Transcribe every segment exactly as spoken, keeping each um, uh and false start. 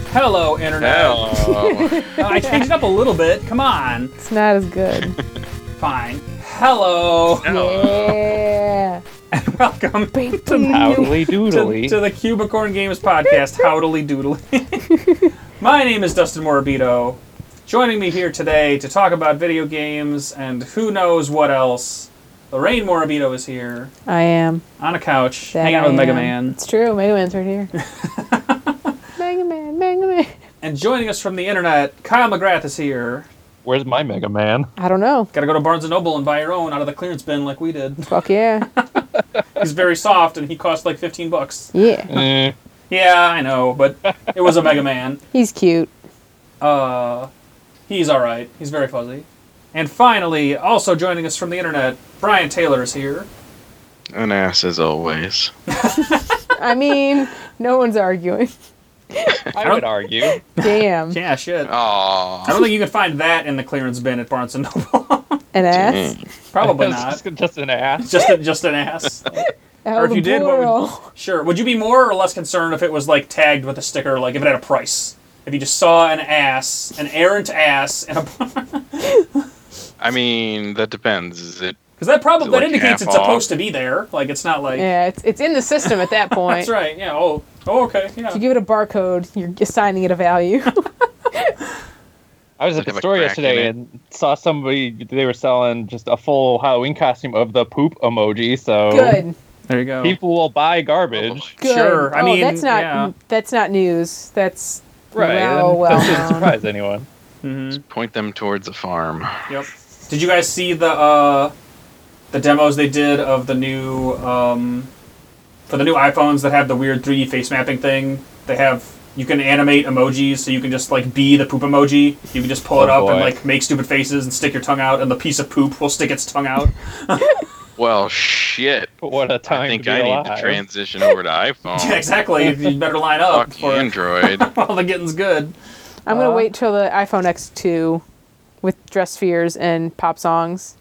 Hello, Internet. Hello. Uh, I changed it up a little bit. Come on. It's not as good. Fine. Hello. Yeah. And welcome to, Howdly doodly. to, to the Cubicorn Games podcast, Howdly Doodly. My name is Dustin Morabito. Joining me here today to talk about video games and who knows what else, Lorraine Morabito is here. I am. On a couch, That hanging out I with Mega am. Man. It's true. Mega Man's right here. Mega Man, Mega Man. And joining us from the internet, Kyle McGrath is here. Where's my Mega Man? I don't know. Gotta go to Barnes and Noble and buy your own out of the clearance bin like we did. Fuck yeah. He's very soft and he cost like fifteen bucks. Yeah. Eh, Yeah, I know, but it was a Mega Man. He's cute. Uh, he's alright. He's very fuzzy. And finally, also joining us from the internet, Brian Taylor is here. An ass as always. I mean, no one's arguing. I would argue. Damn. Yeah, shit. Aww. I don't think you can find that in the clearance bin at Barnes and Noble. An ass? Probably It's not. Just, just an ass. Just a, just an ass. Or if you did, what would- Sure. Would you be more or less concerned if it was like tagged with a sticker, like if it had a price? If you just saw an ass, an errant ass, and a I mean, that depends. Is it? because that probably Is it that like indicates half it's supposed off? to be there. Like it's not like Yeah, it's it's in the system at that point. that's right. Yeah. Oh. Oh. Okay. Yeah. If you give it a barcode, you're assigning it a value. I was Does at it the have a store crack yesterday in it? and saw somebody, they were selling just a full Halloween costume of the poop emoji, so Good. There you go. people will buy garbage. Good. Sure, I oh, mean, that's not yeah. that's not news. That's Right. well, and well that shouldn't known. surprise anyone. Mm-hmm. Point them towards a farm. Yep. Did you guys see the uh, the demos they did of the new um, for the new iPhones that have the weird three D face mapping thing? They have you can animate emojis, so you can just like be the poop emoji. You can just pull it Oh, up and boy. like make stupid faces and stick your tongue out, and the piece of poop will stick its tongue out. Well, shit. But what a time I think to be I need alive. to transition over to iPhone. Yeah, exactly. You better line up Fuck for Android. while the getting's good. I'm gonna Uh, wait till the iPhone X two with dress spheres and pop songs.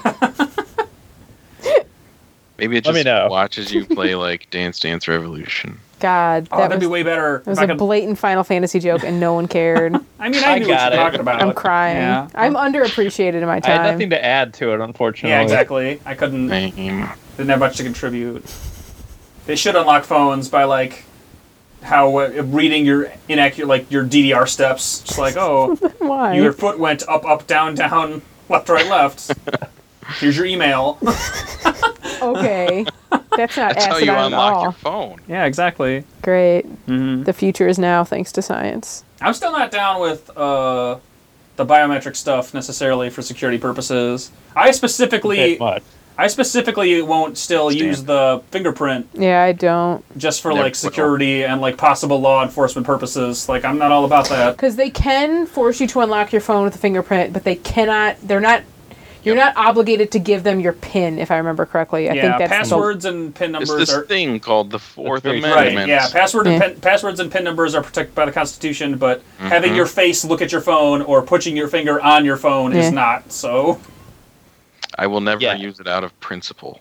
Maybe it Let me just know. watches you play like Dance Dance Revolution. God, Oh, that that'd be was, way better. that was if I a could- blatant Final Fantasy joke, and no one cared. I mean, I I knew what got you're it. talking about. I'm crying. Yeah. I'm underappreciated in my I time. had nothing to add to it, unfortunately. Yeah, exactly. I couldn't. Lame. Didn't have much to contribute. They should unlock phones by like how uh, reading your inaccurate like your D D R steps. Just like, oh, Why? your foot went up, up, down, down, left, right, left. Here's your email. Okay, that's not That's how asinine you at unlock all. your phone. Yeah, exactly. Great. hmm The future is now, thanks to science. I'm still not down with uh, the biometric stuff necessarily for security purposes. I specifically, Bit much. I specifically won't still Stamp. use the fingerprint Yeah, I don't. just for Never like will. security and like possible law enforcement purposes. Like I'm not all about that. Because they can force you to unlock your phone with a fingerprint, but they cannot. They're not. You're not obligated to give them your PIN, if I remember correctly. I yeah, think that's passwords and PIN There's numbers this are thing called the Fourth very true. right. Amendment. Yeah, password and Yeah. PIN, passwords and PIN numbers are protected by the Constitution, but having Mhm. your face look at your phone or putting your finger on your phone Yeah. is not. So I will never Yeah. use it out of principle.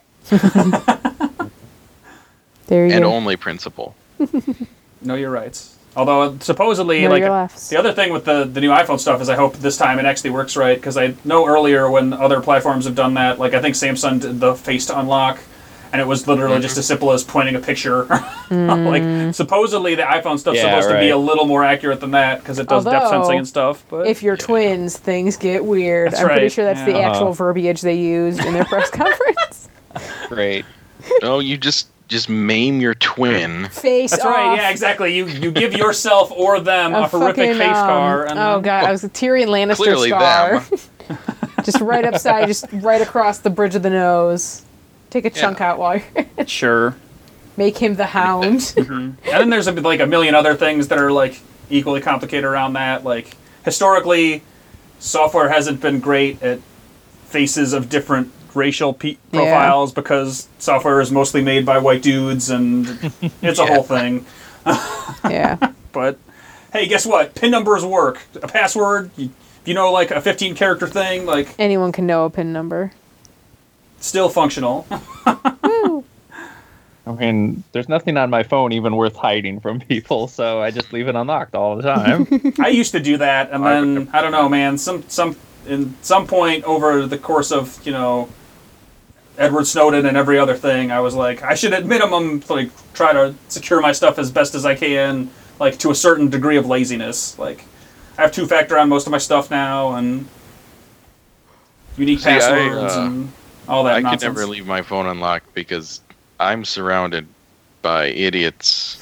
There you And go. only principle. know your rights. Although supposedly, Know like your lefts. the other thing with the the new iPhone stuff is, I hope this time it actually works right, because I know earlier when other platforms have done that, like I think Samsung did the face to unlock, and it was literally just as simple as pointing a picture. Like supposedly the iPhone stuff's Yeah, supposed to be right. a little more accurate than that because it does depth Although, sensing and stuff. But If you're twins, things get weird. That's I'm pretty right, sure that's the yeah. actual Uh-huh. verbiage they used in their press conference. Great. No, you just just maim your twin. Face that's off. right. Yeah, exactly. You you give yourself or them a, A horrific fucking, face um, scar. And oh then- god, I was a Tyrion Lannister Clearly scar. them. Just right upside, just right across the bridge of the nose. Take a chunk Yeah. out while you're Sure. make him the hound. And then there's a, like a million other things that are like equally complicated around that. Like historically, software hasn't been great at faces of different racial pe- Yeah. profiles because software is mostly made by white dudes, and it's a Yeah. whole thing. Yeah. But hey, guess what? PIN numbers work. A password, you, you know, like a fifteen character thing, like Anyone can know a PIN number. still functional. I mean, there's nothing on my phone even worth hiding from people, so I just leave it unlocked all the time. I used to do that, and then I don't know, man. Some some in some point over the course of you know Edward Snowden and every other thing, I was like, I should at minimum like try to secure my stuff as best as I can, like to a certain degree of laziness. Like I have two factor on most of my stuff now, and unique See, I, passwords uh, and all that I nonsense. could never leave my phone unlocked because I'm surrounded by idiots.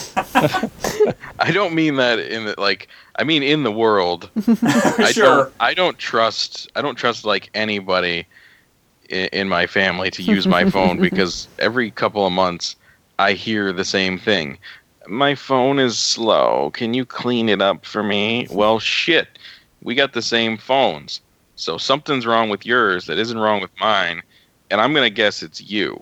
I don't mean that in the, like I mean in the world. I Sure. don't I don't trust I don't trust like anybody in, in my family to use my phone because every couple of months I hear the same thing. My phone is slow. Can you clean it up for me? Well, shit. We got the same phones. So something's wrong with yours that isn't wrong with mine. And I'm going to guess it's you.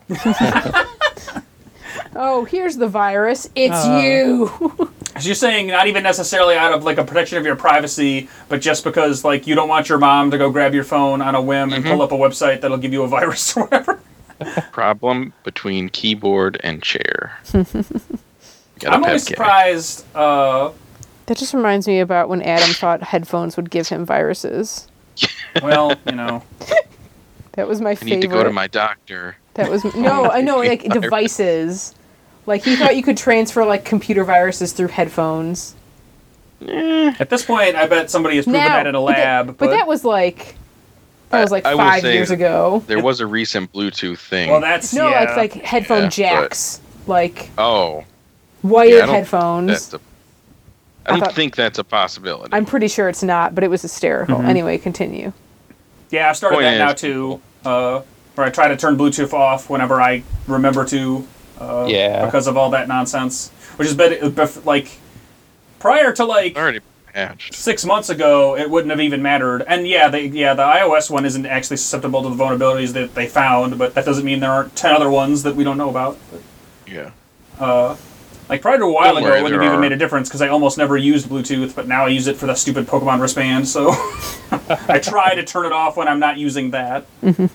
Oh, here's the virus. It's Uh. you. So you're saying not even necessarily out of like a protection of your privacy, but just because like you don't want your mom to go grab your phone on a whim and Mhm. pull up a website that'll give you a virus or whatever. Problem between keyboard and chair. Got a I'm always pet cat. surprised. Uh, That just reminds me about when Adam thought headphones would give him viruses. well, you know, That was my I favorite. need to go to my doctor. That was no, I know, like Virus. devices. Like he thought you could transfer like computer viruses through headphones. Eh, at this point, I bet somebody has proven Now- that in a but that- lab. But, But, that was like that was like I- I will five say years that- ago. There was a recent Bluetooth thing. well, that's No, yeah. like like headphone Yeah, but- jacks, like oh, wired yeah, I don't- headphones. that's a, I don't I thought- think that's a possibility. I'm pretty sure it's not, but it was hysterical. Mhm. Anyway, continue. yeah, I've started Point that now is- too. Uh, where I try to turn Bluetooth off whenever I remember to. Uh, Yeah. Because of all that nonsense, which has been bef- like prior to like already patched. six months ago, it wouldn't have even mattered. And yeah, they, yeah, the iOS one isn't actually susceptible to the vulnerabilities that they found, but that doesn't mean there aren't ten other ones that we don't know about. Yeah. Uh, like prior to a while Don't ago, worry, it wouldn't there have even are. made a difference because I almost never used Bluetooth, but now I use it for the stupid Pokemon wristband. So I try to turn it off when I'm not using that.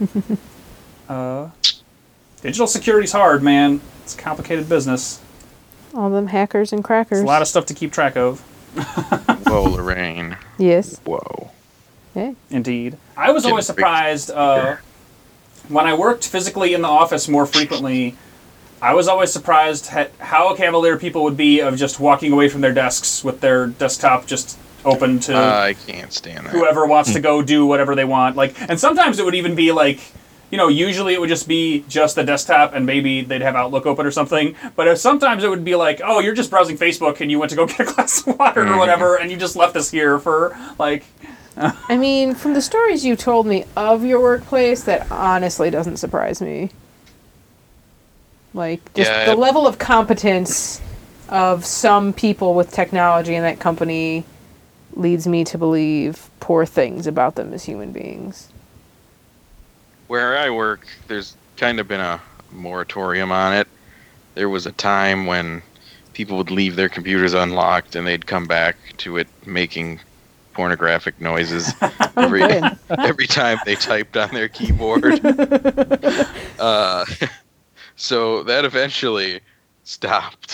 uh, digital security's hard, man. It's a complicated business. All them hackers and crackers. It's a lot of stuff to keep track of. Whoa, Lorraine. yes. Whoa. Yeah. Indeed. I was always Getting big surprised uh, when I worked physically in the office more frequently. I was always surprised at how cavalier people would be of just walking away from their desks with their desktop just open to Uh, I can't stand that. whoever wants to go do whatever they want. Like, and sometimes it would even be like, you know, usually it would just be just the desktop and maybe they'd have Outlook open or something. But if sometimes it would be like, oh, you're just browsing Facebook and you went to go get a glass of water or whatever, and you just left us here for like. I mean, from the stories you told me of your workplace, that honestly doesn't surprise me. Like, just Yeah, the it- level of competence of some people with technology in that company leads me to believe poor things about them as human beings. Where I work, there's kind of been a moratorium on it. There was a time when people would leave their computers unlocked and they'd come back to it making pornographic noises every good. every time they typed on their keyboard. uh, so that eventually stopped.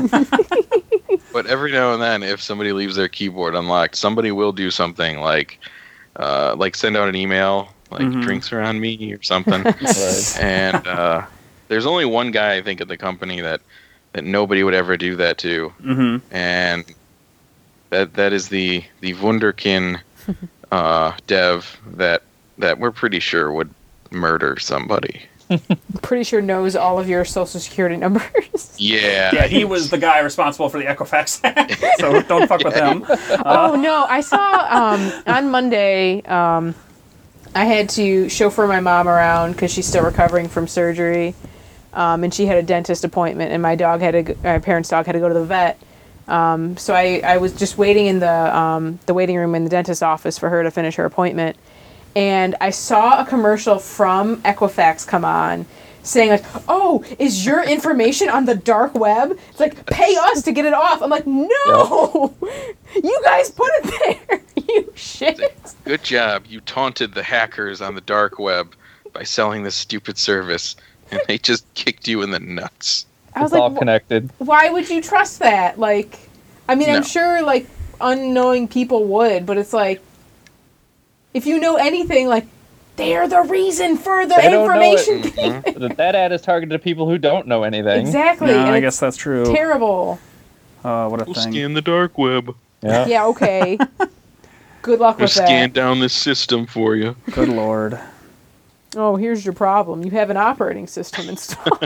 But every now and then, if somebody leaves their keyboard unlocked, somebody will do something like uh, like send out an email, like Mhm. drinks are on me or something. Right. And uh, there's only one guy I think at the company that that nobody would ever do that to, Mm-hmm. and that that is the the Wunderkin uh, dev that that we're pretty sure would murder somebody. Pretty sure knows all of your social security numbers. Yeah. Yeah, he was the guy responsible for the Equifax hack, so don't fuck with him. Oh no, I saw um, on Monday. Um, I had to chauffeur my mom around because she's still recovering from surgery, um, and she had a dentist appointment, and my dog had to. Go, my parents' dog had to go to the vet. Um, so I, I was just waiting in the um, the waiting room in the dentist's office for her to finish her appointment, and I saw a commercial from Equifax come on, saying like, "Oh, is your information on the dark web? It's like pay us to get it off." I'm like, "No, you guys put it there, you shit." Good job. You taunted the hackers on the dark web by selling this stupid service and they just kicked you in the nuts. I was It's all like, connected. why would you trust that? Like, I mean, No. I'm sure like unknowing people would, but it's like, if you know anything, like, they're the reason for the They don't know it. information. Mhm. That that ad is targeted to people who don't know anything. Exactly. No, and I it's guess that's true. terrible. Uh, what a We'll thing. scan the dark web. Yeah. Yeah. Okay. Good luck We'll with scan that. down this system for you. Good lord. Oh, here's your problem. You have an operating system installed.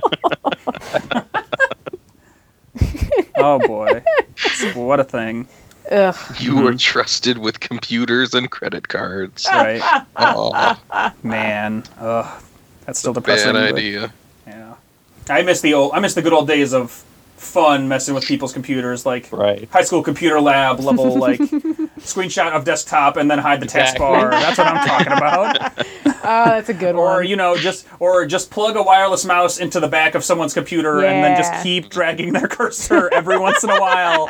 Oh boy. What a thing. Ugh. You Mhm. were trusted with computers and credit cards. Right. Oh, Man. Ugh. That's still depressing. bad but- idea. Yeah. I miss the old I miss the good old days of fun messing with people's computers, like Right. high school computer lab level, like screenshot of desktop and then hide the Exactly. taskbar. That's what I'm talking about. Oh, that's a good Or one. you know, just or just plug a wireless mouse into the back of someone's computer and then Yeah. just keep dragging their cursor every once in a while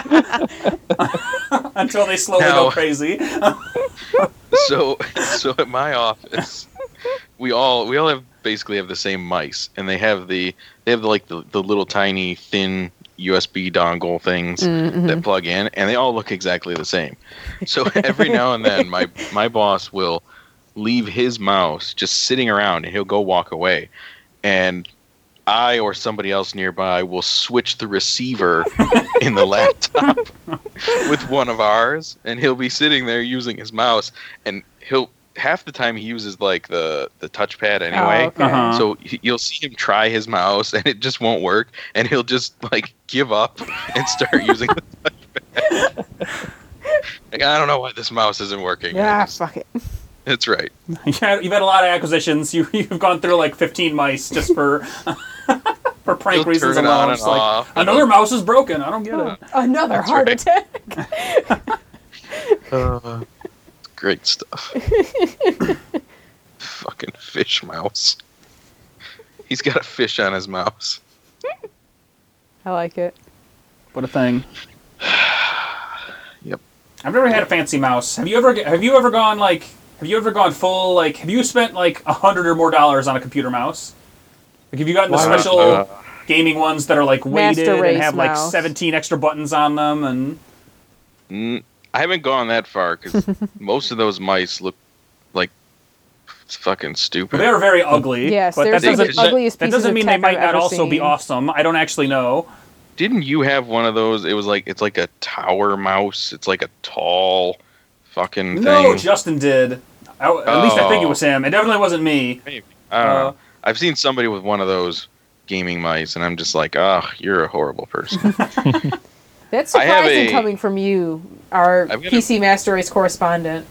until they slowly Now- go crazy. So, so at my office, we all we all have basically have the same mice, and they have the they have the, like the, the little tiny thin U S B dongle things Mm-hmm. that plug in, and they all look exactly the same. So every now and then, my my boss will leave his mouse just sitting around, and he'll go walk away, and I or somebody else nearby will switch the receiver in the laptop with one of ours, and he'll be sitting there using his mouse, and he'll half the time he uses like the the touchpad anyway. Oh, okay. Uh-huh. So he- you'll see him try his mouse, and it just won't work, and he'll just like give up and start using the touchpad. Like, I don't know why this mouse isn't working. Yeah, fuck it. It's right. You've had, you've had a lot of acquisitions. You, you've gone through like fifteen mice just for for prank He'll reasons turn it alone. on It's and like, off. another mouse is broken. I don't get it. Another That's heart right. attack. Uh, great stuff. Fucking fish mouse. He's got a fish on his mouse. I like it. What a thing. Yep. I've never had a fancy mouse. Have you ever? Have you ever gone like? Have you ever gone full like? Have you spent like a hundred or more dollars on a computer mouse? Like, have you gotten the Why not? special Uh, gaming ones that are like weighted Master and Race have like mouse. seventeen extra buttons on them and? N- I haven't gone that far because most of those mice look like fucking stupid. They are very ugly. Yes, but they're that some of doesn't, the ugliest that pieces doesn't of mean tech they might I've not ever also be seen. awesome. I don't actually know. Didn't you have one of those? It was like it's like a tower mouse. It's like a tall fucking thing. No, Justin did. I, at least I think it Oh. was him. It definitely wasn't me. Maybe. I don't Uh, know. I've seen somebody with one of those gaming mice, and I'm just like, oh, you're a horrible person. That's I have surprising a- coming from you, our I've got P C Master Race correspondent.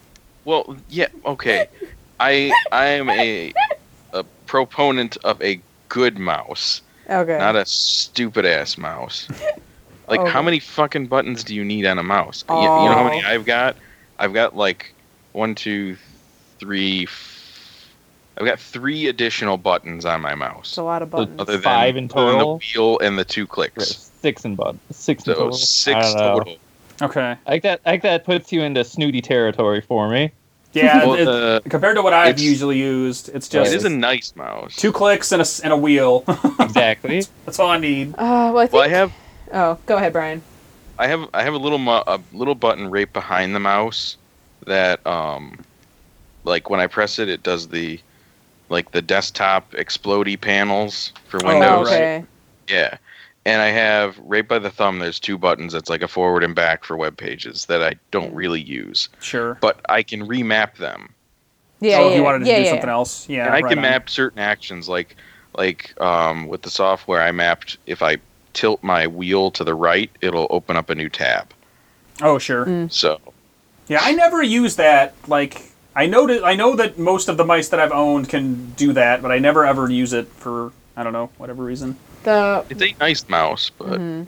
Well, yeah, okay. I I am a a proponent of a good mouse, Okay. not a stupid ass mouse. Like, Okay. how many fucking buttons do you need on a mouse? You, you know how many Oh. I've got? I've got like one, two, three. f- I've got three additional buttons on my mouse, It's a lot of buttons. other than, Five in other than the total? wheel and the two clicks. Six in bud. Six in So total. six I don't know. total. Okay. I think that I think that puts you into snooty territory for me. Yeah. Well, it- the- compared to what I've it's- usually used, it's it just is a nice mouse. two clicks and a, s- and a wheel. Exactly. That's all I need. Uh, well, I think. Well, I have Oh, go ahead, Brian. I have I have a little mu- a little button right behind the mouse that um like when I press it it does the like the desktop explodey panels for Oh, Windows. right. Okay. Yeah. And I have right by the thumb there's two buttons that's like a forward and back for web pages that I don't really use. Sure. But I can remap them. Yeah, so yeah, if you wanted to yeah, do yeah, something yeah. else, yeah. and I right can on. map certain actions like like um with the software I mapped if I tilt my wheel to the right it'll open up a new tab. Oh, sure. Mm. So Yeah, I never use that. Like, I know that I know that most of the mice that I've owned can do that, but I never ever use it for I don't know whatever reason. The it's a nice mouse, but Mm-hmm.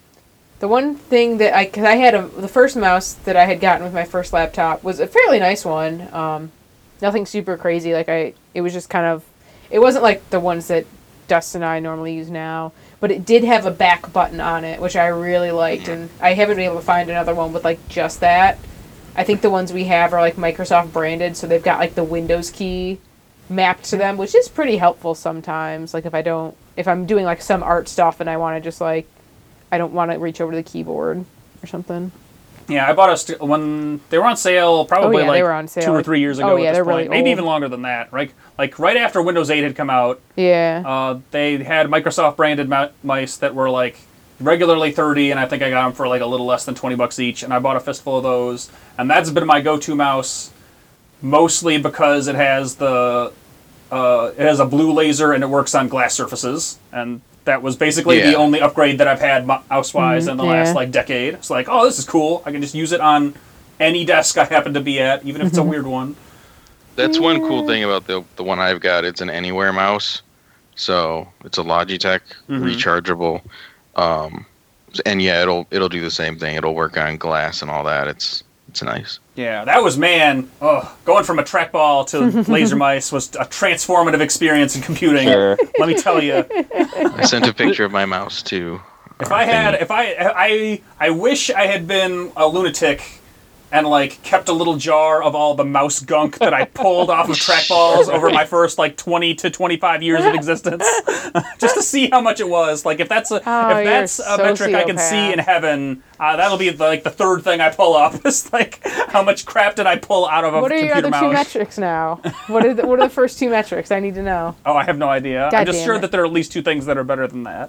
the one thing that I, cause I had a, the first mouse that I had gotten with my first laptop was a fairly nice one. Um, nothing super crazy. Like I, it was just kind of, it wasn't like the ones that Dustin and I normally use now, but it did have a back button on it, which I really liked, and I haven't been able to find another one with like just that. I think the ones we have are like Microsoft branded, so they've got like the Windows key mapped to them, which is pretty helpful sometimes. Like if I don't, if I'm doing like some art stuff and I want to just like, I don't want to reach over to the keyboard or something. Yeah, I bought a st- when they were on sale, probably Oh, yeah, like they were on sale. two or three years ago. Oh, at yeah, this they're point. really Maybe old. even longer than that. Right, like right after Windows eight had come out, Yeah. uh, they had Microsoft branded mi- mice that were like regularly thirty, and I think I got them for like a little less than twenty bucks each. And I bought a fistful of those, and that's been my go-to mouse, mostly because it has the uh, it has a blue laser and it works on glass surfaces, and that was basically Yeah. the only upgrade that I've had mouse-wise in the yeah. last like decade. It's like, oh, this is cool. I can just use it on any desk I happen to be at, even if it's a weird one. That's one cool thing about the the one I've got. It's an anywhere mouse, so it's a Logitech Mhm. rechargeable, um, and yeah, it'll it'll do the same thing. It'll work on glass and all that. It's it's nice. Yeah, that was, man, oh, going from a trackball to laser mice was a transformative experience in computing. Sure. Let me tell you. I sent a picture of my mouse too. If I had, if I, I, I wish I had been a lunatic and like kept a little jar of all the mouse gunk that I pulled off of trackballs over my first like twenty to twenty-five years of existence, just to see how much it was. Like if that's a, Oh, if you're that's a a metric I can sociopath. see in heaven, uh, that'll be the, like the third thing I pull up. Is like how much crap did I pull out of a What are your computer other two mouse? metrics now? What are the, what are the first two metrics? I need to know. Oh, I have no idea. God I'm just damn sure it. that there are at least two things that are better than that.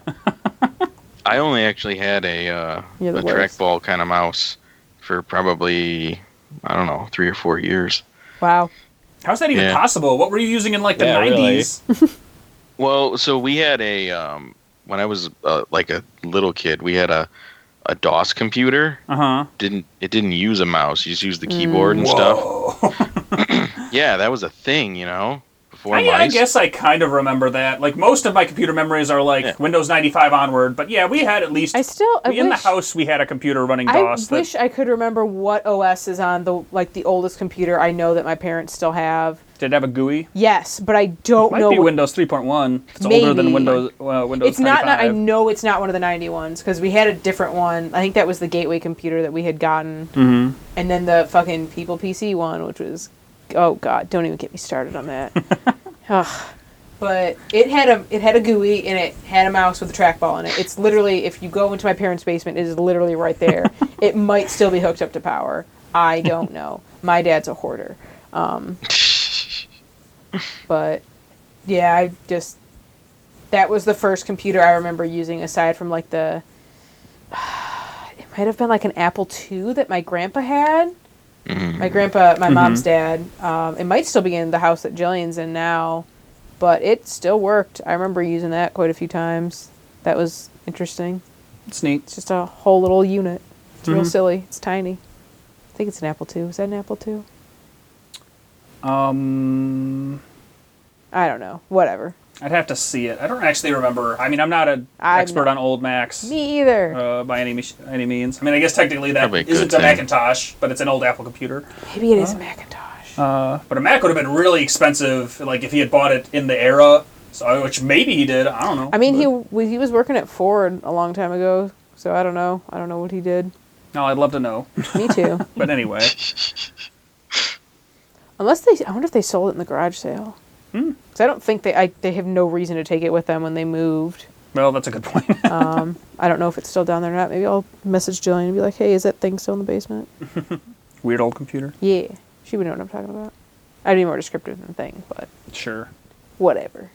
I only actually had a uh, You're the a worst. trackball kind of mouse for probably I don't know three or four years. Wow. How's that even Yeah. possible? What were you using in like the Yeah, really. nineties? Well, so we had a um, when I was uh, like a little kid, we had a a DOS computer. Uh huh. Didn't it didn't use a mouse? You just used the keyboard and stuff. Yeah, that was a thing, you know. Before I, mice. I guess I kind of remember that. Like most of my computer memories are like Yeah. Windows ninety-five onward, but yeah, we had at least I still I in wish, the house we had a computer running I DOS. that, wish I could remember what O S is on the like the oldest computer I know that my parents still have. did it have a G U I? Yes, but I don't Might know. be what- Windows three point one. It's older than Maybe. Windows uh, Windows It's not, not. I ninety-five. know it's not one of the ninety ones because we had a different one. I think that was the gateway computer that we had gotten, Mhm. and then the fucking People P C one, which was, oh god, don't even get me started on that. Ugh. But it had a it had a G U I and it had a mouse with a trackball in it. It's literally, if you go into my parents' basement, it is literally right there. It might still be hooked up to power. I don't know. My dad's a hoarder. Um, but yeah, I just that was the first computer I remember using aside from like the it might have been like an Apple two that my grandpa had. Mhm. My grandpa, my mom's dad. Um, it might still be in the house that Jillian's in now, but it still worked. I remember using that quite a few times. That was interesting. It's neat. It's just a whole little unit. It's real Mhm. silly. It's tiny. I think it's an Apple two. Is that an Apple two? Um, I don't know. Whatever. I'd have to see it. I don't actually remember. I mean, I'm not an I'm expert not- on old Macs. Me either. Uh, by any mich- any means. I mean, I guess technically that Probably a good isn't a thing. Macintosh, but it's an old Apple computer. Maybe it is a Macintosh. Uh, but a Mac would have been really expensive, like if he had bought it in the era. So, which maybe he did. I don't know. I mean, but- he w- he was working at Ford a long time ago, so I don't know. I don't know what he did. No, I'd love to know. Me too. But anyway, Unless they, I wonder if they sold it in the garage sale. Hmm. Because I don't think they, I, they have no reason to take it with them when they moved. well, that's a good point. Um, I don't know if it's still down there or not. Maybe I'll message Jillian and be like, "Hey, is that thing still in the basement?" Weird old computer. Yeah, she would know what I'm talking about. I'd be more descriptive than thing, but Sure. whatever.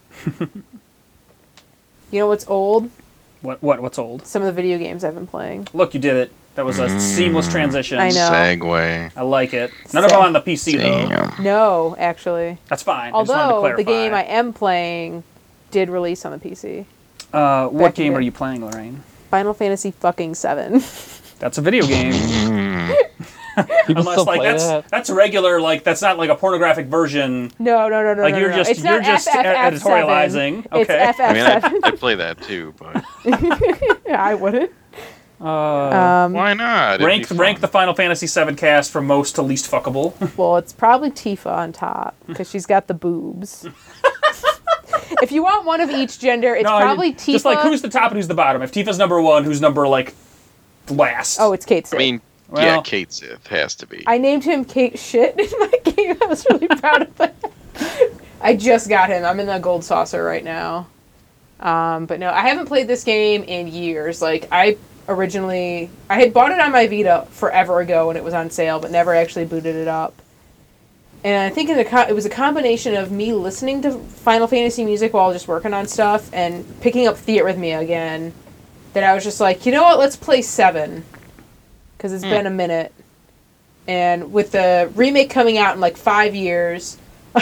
You know what's old? What? What? What's old? Some of the video games I've been playing. Look, you did it. That was a seamless transition. I know. Segway. I like it. None of them on the P C though. Damn. No, actually. That's fine. I just wanted to Although the clarify. game I am playing did release on the P C. Uh, back what in game the- are you playing, Lorraine? Final Fantasy fucking seven. That's a video game. People Unless still like play that's that. that's regular. Like that's not like a pornographic version. No, no, no, no, Like no, you're no. just it's you're not just F F F seven. editorializing. It's Okay. F I mean, F seven. I, I play that too, but I wouldn't. Uh, Um, why not? It'd rank be rank fun. the Final Fantasy seven cast from most to least fuckable. well, it's probably Tifa on top because she's got the boobs. If you want one of each gender, it's No, I- probably Tifa. Just like who's the top and who's the bottom. If Tifa's number one, who's number like last? Oh, it's Kate Sith. I mean, Well- yeah, Kate Sith has to be. I named him Kate Shit in my game. I was really proud of that. I just got him. I'm in the gold saucer right now. Um, but no, I haven't played this game in years. Like, I originally... I had bought it on my Vita forever ago when it was on sale, but never actually booted it up. And I think in a co- it was a combination of me listening to Final Fantasy music while just working on stuff and picking up Theatrhythmia again, that I was just like, you know what, let's play seven. Because it's mm. been a minute. And with the remake coming out in like five years...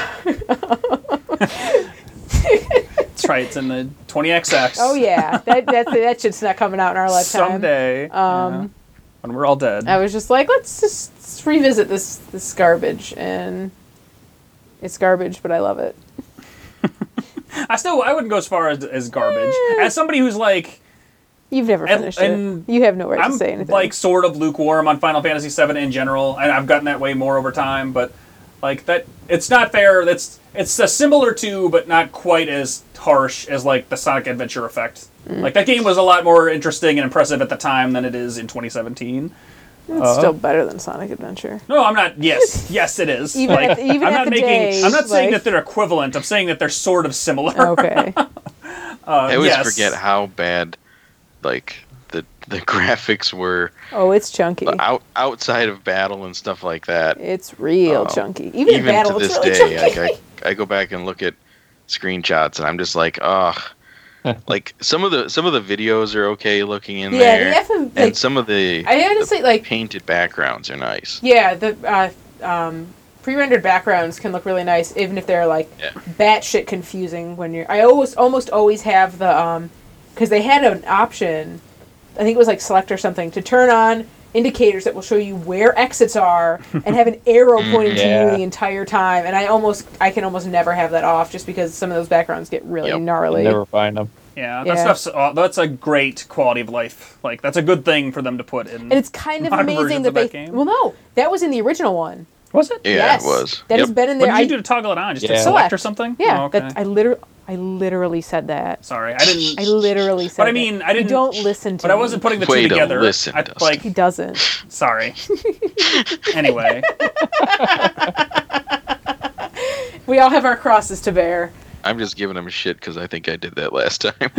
That's right, it's in the twenty X X. Oh yeah, that that that shit's not coming out in our lifetime. Someday, um, yeah, when we're all dead. I was just like, let's just let's revisit this this garbage, and it's garbage, but I love it. I still I wouldn't go as far as as garbage. Eh. As somebody who's like, you've never finished and, and it. You have no right I'm to say anything. Like sort of lukewarm on Final Fantasy seven in general, and I've gotten that way more over time, but. Like, that, it's not fair, that's, it's a similar to, but not quite as harsh as, like, the Sonic Adventure effect. Mm. Like, that game was a lot more interesting and impressive at the time than it is in twenty seventeen. It's uh, still better than Sonic Adventure. No, I'm not, yes, yes it is. even like, at, even I'm at not the making, day, I'm not saying like... that they're equivalent, I'm saying that they're sort of similar. Okay. uh, I always yes. forget how bad, like, the the graphics were. Oh, it's chunky. Out, outside of battle and stuff like that. It's real um, chunky. Even, in battle, to this it's really day, chunky. like, I, I go back and look at screenshots, and I'm just like, ugh. Like, some of the some of the videos are okay looking in yeah, there, the F M, like, and some of the, I honestly, the like, painted backgrounds are nice. Yeah, the uh, um, pre-rendered backgrounds can look really nice, even if they're like Yeah. batshit confusing. When you're, I always almost always have the um, because they had an option. I think it was like select or something, to turn on indicators that will show you where exits are and have an arrow pointing Yeah. to you the entire time. And I almost, I can almost never have that off just because some of those backgrounds get really Yep. gnarly. Never find them. Yeah, that Yeah. stuff's, uh, that's a great quality of life. Like, that's a good thing for them to put in. And it's kind of modern amazing versions that of they, that game. well no, that was in the original one. Was it? Yeah, Yes. it was. That Yep. has been in What there. did you I, do to toggle it on? Just Yeah. to select or Select. something? Yeah, Oh, okay. that I literally, I literally said that. Sorry, I didn't... I literally said But I that. mean, I didn't... You don't listen to But I me. wasn't putting the Way two to together. listen, I, Dustin. like, He doesn't. sorry. Anyway. We all have our crosses to bear. I'm just giving him shit because I think I did that last time.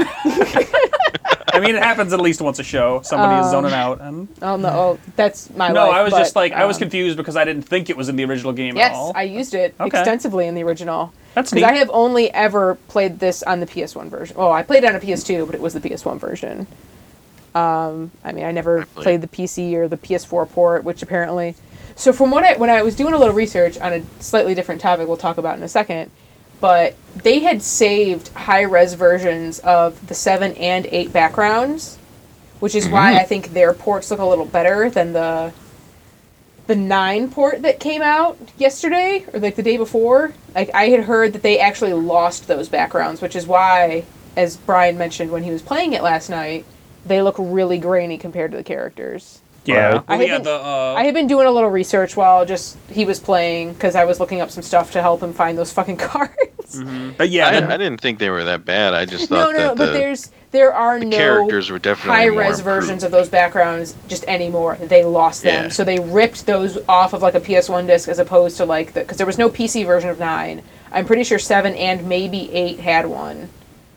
I mean, it happens at least once a show. Somebody is Um, zoning out. and Oh no, oh, that's my No, life, I was but, just like, I was um, confused because I didn't think it was in the original game Yes, at all. I used it Okay. extensively in the original. That's Because neat. I have only ever played this on the P S one version. Well, I played it on a P S two, but it was the P S one version. Um, I mean, I never played- played the P C or the P S four port, which apparently... So from what I... When I was doing a little research on a slightly different topic we'll talk about in a second, but they had saved high-res versions of the seven and eight backgrounds, which is why I think their ports look a little better than the the nine port that came out yesterday, or like the day before. Like, I had heard that they actually lost those backgrounds, which is why, as Brian mentioned when he was playing it last night, they look really grainy compared to the characters. yeah. Right. Well, I yeah, haven't- the, uh, I had been doing a little research while just he was playing, because I was looking up some stuff to help him find those fucking cards. mhm. But yeah, I, the- I didn't think they were that bad. I just No, thought no, no, that but the, there's there are the no characters were definitely more high-res improved. versions of those backgrounds just anymore. They lost them, Yeah. so they ripped those off of like a P S one disc as opposed to like the because there was no P C version of nine. I'm pretty sure seven and maybe eight had one.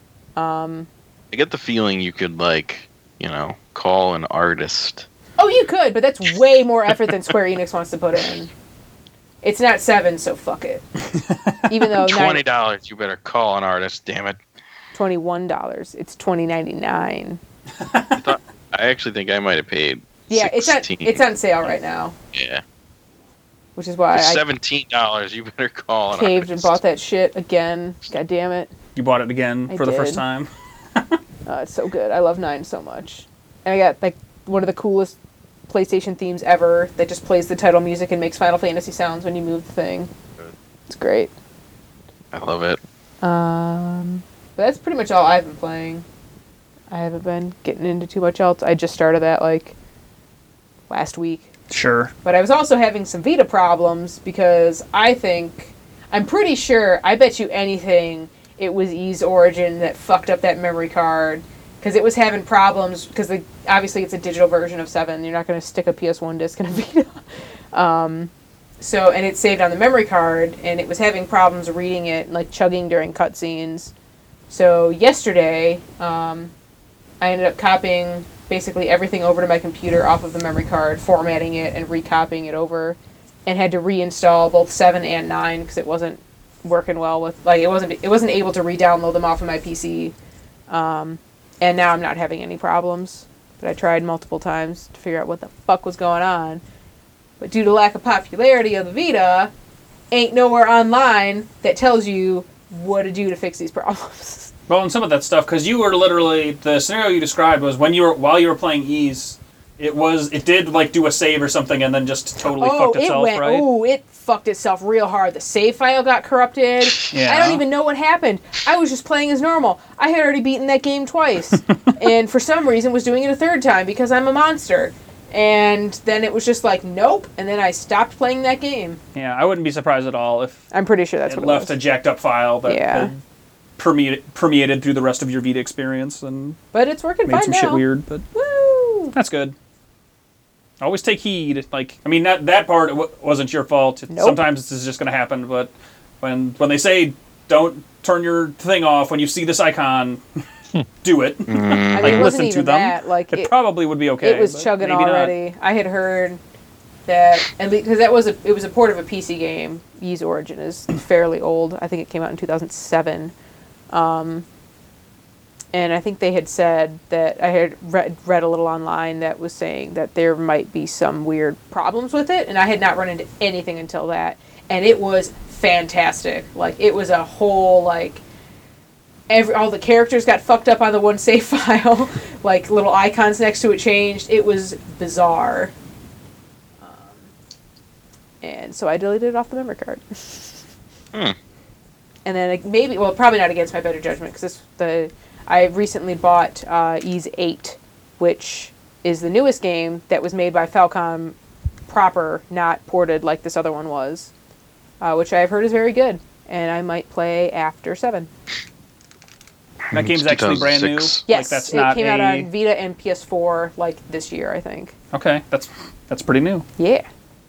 Um, I get the feeling you could, like, you know, call an artist. oh, you could, but that's way more effort than Square Enix wants to put in. It's not seven, so fuck it. Even though Twenty dollars, you better call an artist. Damn it! twenty-one dollars, it's twenty ninety-nine. I actually think I might have paid. Yeah, it's on sixteen. it's on sale right now, Yeah, which is why for I seventeen dollars, you better call an caved and artist. bought that shit again. God damn it. you bought it again I for the first did. time. Uh, it's so good. I love nine so much. And I got like one of the coolest PlayStation themes ever that just plays the title music and makes Final Fantasy sounds when you move the thing. Good. It's great. I love it. Um, but that's pretty much all I've been playing. I haven't been getting into too much else. I just started that like last week. Sure. But I was also having some Vita problems because I think, I'm pretty sure, I bet you anything, it was Ys Origin that fucked up that memory card. Because it was having problems, because the, obviously it's a digital version of seven. You're not going to stick a P S one disc in a Vita. um, so and it saved on the memory card, and it was having problems reading it, like chugging during cutscenes. So yesterday, um, I ended up copying basically everything over to my computer off of the memory card, formatting it, and recopying it over, and had to reinstall both seven and nine because it wasn't working well with like it wasn't it wasn't able to re-download them off of my P C, um, and now I'm not having any problems. But I tried multiple times to figure out what the fuck was going on. But due to lack of popularity of the Vita, ain't nowhere online that tells you what to do to fix these problems. Well, and some of that stuff, because you were literally, the scenario you described was when you were, while you were playing Ys, it was, it did like do a save or something and then just totally oh, fucked itself, it went, right? Oh, it fucked itself real hard. The save file got corrupted. Yeah. I don't even know what happened. I was just playing as normal. I had already beaten that game twice. And for some reason was doing it a third time because I'm a monster. And then it was just like, nope. And then I stopped playing that game. Yeah, I wouldn't be surprised at all if I'm pretty sure that's it what left it a was. jacked up file that Yeah. had permeated, permeated through the rest of your Vita experience and But it's working made fine some now. shit weird, but Woo! that's good. Always take heed. Like, I mean, that that part w- wasn't your fault. Nope. Sometimes this is just going to happen, but when when they say don't turn your thing off when you see this icon, do it. I mean, Like, it wasn't listen even to them. that. Like, It, it, probably would be okay. it was but chugging maybe not. already. I had heard that at least because that was a it was a port of a P C game. Ys Origin is fairly old. I think it came out in two thousand seven. Um, and I think they had said that I had read, read a little online that was saying that there might be some weird problems with it, and I had not run into anything until that, and it was fantastic. Like, it was a whole like. Every, all the characters got fucked up on the one save file. Like, little icons next to it changed. It was bizarre. Um, and so I deleted it off the memory card. Hmm. And then like, maybe, well, probably not against my better judgment, because the I recently bought uh, Ys eight, which is the newest game that was made by Falcom proper, not ported like this other one was, uh, which I've heard is very good, and I might play after seven. That game's actually brand new. two thousand six. Yes, Like, that's it not came a... out on Vita and P S four like this year, I think. Okay, that's that's pretty new. Yeah.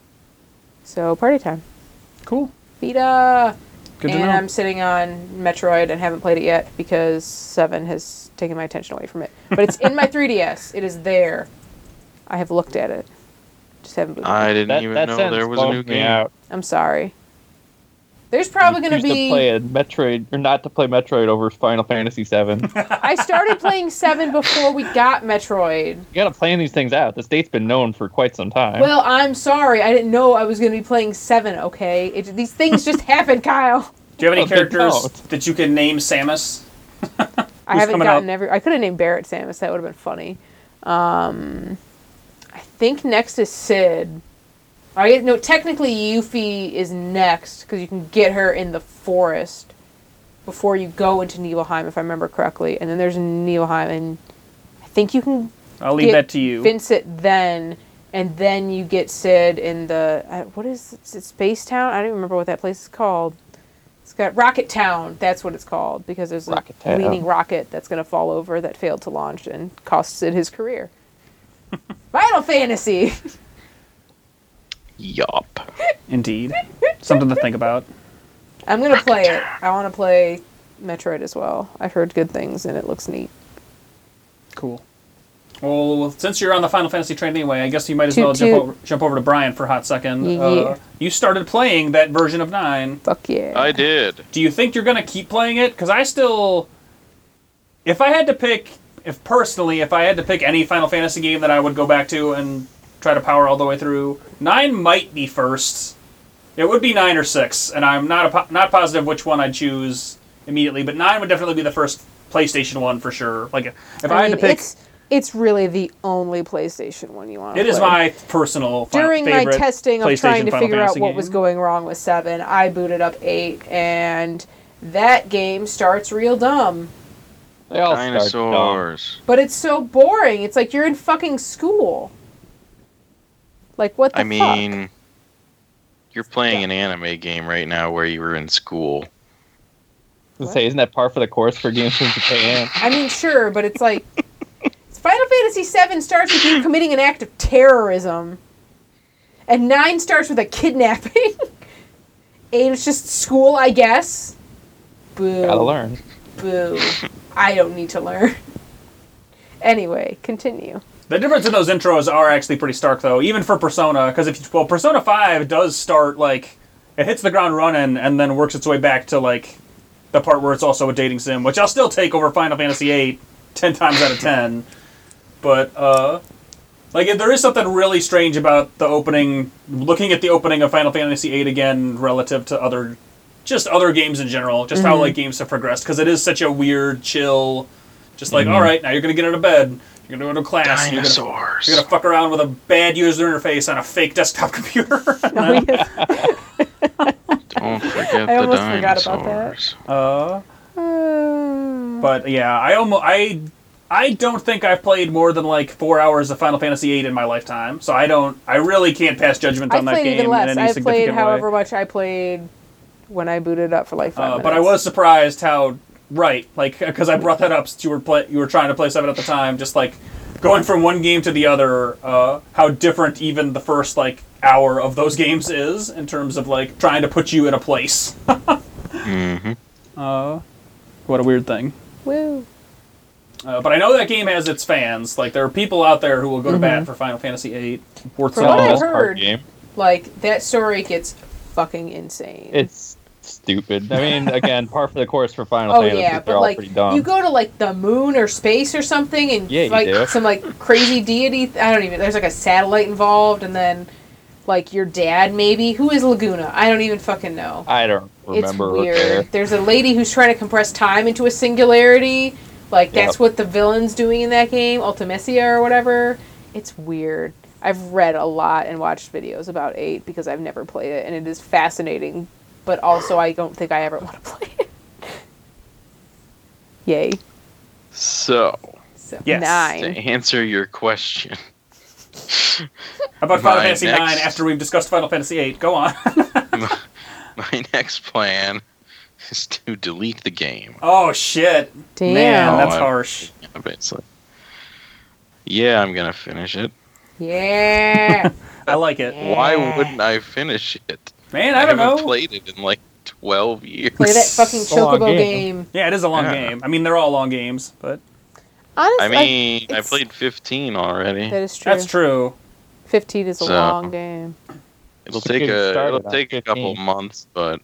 So party time. Cool. Vita. Good to and know. I'm sitting on Metroid and haven't played it yet because seven has taken my attention away from it. But it's in my three D S. It is there. I have looked at it. Just haven't booted I it. didn't That, even that know sentence there was a new bummed me game. out. I'm sorry. There's probably going Used to be... to play a Metroid, or not to play Metroid over Final Fantasy seven. You I started playing seven before we got Metroid. gotta plan these things out. This date's been known for quite some time. Well, I'm sorry. I didn't know I was going to be playing seven, okay? It, these things just happen, Kyle. Do you have any Oh, they characters don't. that you can name Samus? I Who's haven't coming gotten up? every... I could have named Barrett Samus. That would have been funny. Um, I think next is Sid. I get, no, technically Yuffie is next because you can get her in the forest before you go into Nibelheim, if I remember correctly. And then there's Nibelheim, and I think you can I'll leave get that to you. Vincent then, and then you get Sid in the uh, what is it? Is it Space Town? I don't even remember what that place is called. It's got Rocket Town. That's what it's called because there's a Rocket Town. leaning rocket that's going to fall over that failed to launch and cost Sid his career. Final Fantasy. Yup. Indeed. Something to think about. I'm going to play it. I want to play Metroid as well. I've heard good things and it looks neat. Cool. Well, since you're on the Final Fantasy train anyway, I guess you might as Toot well jump toot. over, jump over to Brian for a hot second. Yeah. Uh, you started playing that version of nine. Fuck yeah. I did. Do you think you're going to keep playing it? Because I still... If I had to pick... If personally, if I had to pick any Final Fantasy game that I would go back to and try to power all the way through, nine might be first. It would be nine or six, and I'm not a po- not positive which one I'd choose immediately, but nine would definitely be the first PlayStation one for sure. Like, if I, I had mean, to pick... it's, it's really the only PlayStation one you want to It play. is my personal fi- During my favorite testing of PlayStation trying to Final figure out Fantasy what game. was going wrong with seven, I booted up eight, and that game starts real dumb. They all start dumb. Dinosaurs. But it's so boring. It's like you're in fucking school. Like, what the I fuck? mean, you're playing an anime game right now where you were in school. I was gonna say, isn't that par for the course for games from Japan? I mean, sure, but it's like... Final Fantasy seven starts with you committing an act of terrorism. And nine starts with a kidnapping. Eight is just school, I guess. Boo. Gotta learn. Boo. I don't need to learn. Anyway, continue. The difference in those intros are actually pretty stark, though, even for Persona, because if you, well, Persona five does start, like, it hits the ground running and then works its way back to, like, the part where it's also a dating sim, which I'll still take over Final Fantasy eight ten times out of ten. But, uh, like, there is something really strange about the opening, looking at the opening of Final Fantasy eight again relative to other, just other games in general, just mm-hmm. how, like, games have progressed, because it is such a weird, chill, just like, mm-hmm. all right, now you're going to get out of bed. You're going to go to class. Dinosaurs. You're going you're to fuck around with a bad user interface on a fake desktop computer. Oh, yeah. Don't forget I the almost dinosaurs. forgot about Uh, uh, but yeah, I almost I I don't think I've played more than like four hours of Final Fantasy eight in my lifetime. So I don't. I really can't pass judgment on I that played game even less. in any I significant played way. however much I played when I booted up for like five Uh, minutes. but I was surprised how right, like, because I brought that up since you were play, you were trying to play seven at the time, just like going from one game to the other, uh, how different even the first like hour of those games is in terms of like trying to put you in a place. mm-hmm. Uh, what a weird thing. Woo. Uh, but I know that game has its fans. Like there are people out there who will go to bat for Final Fantasy eight. Worth From what saying. I Best part heard, game. like that story gets fucking insane. It's stupid. I mean, again, par for the course for Final Oh Fantasy. yeah, They're but all like pretty dumb. you go to like the moon or space or something and Yeah, you fight do. some like crazy deity. I don't even. There's like a satellite involved, and then like your dad maybe. Who is Laguna? I don't even fucking know. I don't remember. It's weird. There. There's a lady who's trying to compress time into a singularity. Like that's Yep. what the villain's doing in that game, Ultimecia or whatever. It's weird. I've read a lot and watched videos about eight because I've never played it, and it is fascinating. But also, I don't think I ever want to play it. Yay. So, So Yes. to nine. answer your question, How about Final My Fantasy next- nine after we've discussed Final Fantasy eight? Go on. my next plan is to delete the game. Oh shit. Damn. Man, that's Oh, I- harsh. Basically. Yeah, I'm gonna finish it. Yeah. I like it. Why Yeah. wouldn't I finish it? Man, I don't haven't know. played it in like twelve years. Play that fucking It's a long Chocobo game. game. Yeah, it is a long Yeah. game. I mean, they're all long games, but Honestly, I mean, I it's- played fifteen already. that is true. that's true. Fifteen is a So- long game. It'll Just take getting a started it'll on take a couple fifteen. months, but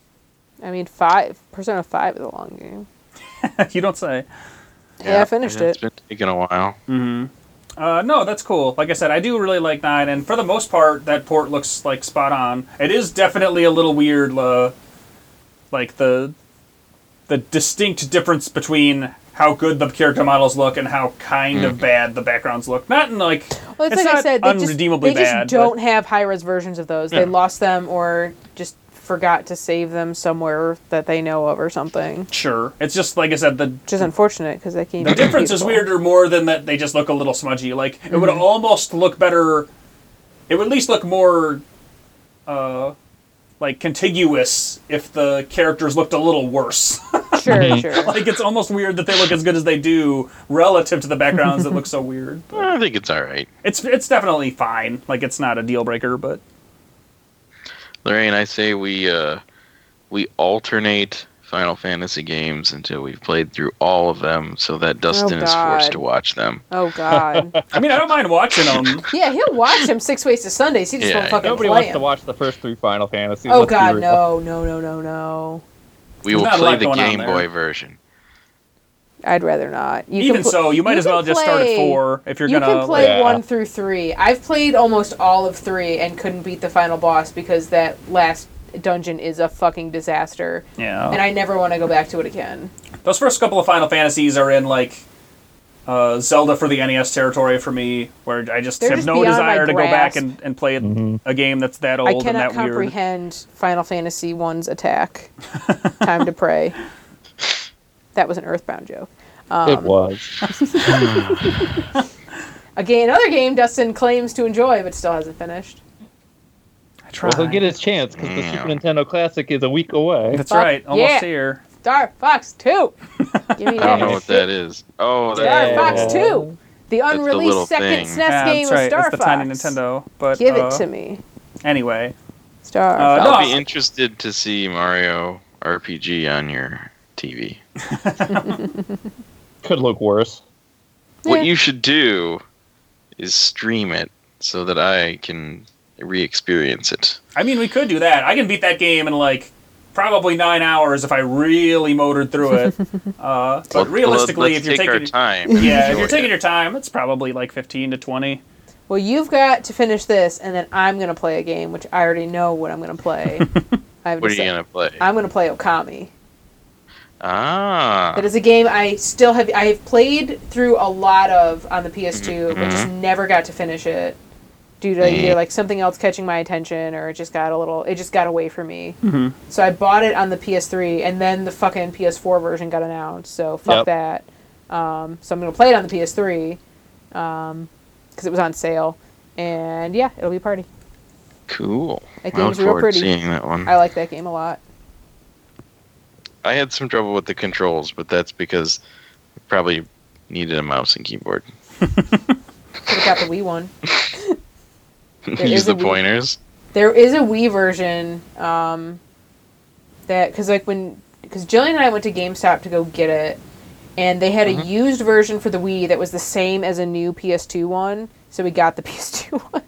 I mean, five Persona Five is a long game. You don't say. Yeah, I finished it's it. been taking a while. Mm-hmm. Uh, no, that's cool. Like I said, I do really like nine, and for the most part, that port looks like spot on. It is definitely a little weird, uh, like the the distinct difference between how good the character models look and how kind of bad the backgrounds look. Not in like Well, it's, it's like not I said, they just, unredeemably they just bad, don't but- have high res versions of those. Yeah. They lost them or just forgot to save them somewhere that they know of or something. sure. It's just like I said, the Which is unfortunate because that game. the difference is weirder more than that they just look a little smudgy. Like it would almost look better. It would at least look more, uh, like contiguous if the characters looked a little worse. Sure, sure. Like it's almost weird that they look as good as they do relative to the backgrounds that look so weird. But I think it's all right. it's it's definitely fine. Like it's not a deal breaker, but Lorraine, I say we uh, we alternate Final Fantasy games until we've played through all of them, so that Dustin is forced God. to watch them. Oh God. I mean I don't mind watching them. Yeah, he'll watch them six ways to Sundays. He just Yeah, won't fucking Nobody play wants to them. watch the first three Final Fantasies. Oh let's be God, real. no, no, no, no, no. We There's will not a play lot the going on Game there. Boy version. I'd rather not. You Even can pl- so, you might as can well just start at play- four if you're you gonna. can play Yeah. one through three. I've played almost all of three and couldn't beat the final boss because that last dungeon is a fucking disaster. yeah. And I never want to go back to it again. Those first couple of Final Fantasies are in like uh, Zelda for the N E S territory for me, where I just They're have just no beyond my desire to go back grasp. and, and play a, Mm-hmm. a game that's that old I and cannot that weird. comprehend Final Fantasy One's attack. Time to pray. That was an Earthbound joke. It was. Again, another game Dustin claims to enjoy but still hasn't finished. I try. Well, he'll get his chance because the Yeah. Super Nintendo Classic is a week away. That's Fuck right, almost yeah. here. Star Fox two! Give me I don't know that. what that is. Oh, Star that's Yeah. Fox two! The the unreleased little second thing. S N E S Yeah, game that's right. of Star it's the Fox. tiny Nintendo. But Give uh, it to me. Anyway, Star. Uh, no, I'll be I- interested to see Mario R P G on your T V. Could look worse. Yeah. What you should do is stream it so that I can re-experience it. I mean, we could do that. I can beat that game in like probably nine hours if I really motored through it. Uh, but Well, realistically, let's if you're take taking our time. yeah, if Enjoy you're taking it. your time, it's probably like fifteen to twenty. Well, you've got to finish this, and then I'm gonna play a game, which I already know what I'm gonna play. I have What are you decided- gonna play? I'm gonna play Okami. Ah, That is a game I still have. I have played through a lot of on the P S two, but just never got to finish it due to either like something else catching my attention or it just got a little. It just got away from me. Mm-hmm. So I bought it on the P S three, and then the fucking P S four version got announced. So fuck that. Um, so I'm gonna play it on the P S three because it was on sale, and yeah, it'll be a party. cool. That I look game's real forward to pretty. seeing that one. I like that game a lot. I had some trouble with the controls, but that's because I probably needed a mouse and keyboard. Could have got the Wii one. There Use is a the Wii- pointers. There is a Wii version um, that because like when because Jillian and I went to GameStop to go get it, and they had a used version for the Wii that was the same as a new P S two one. So we got the P S two one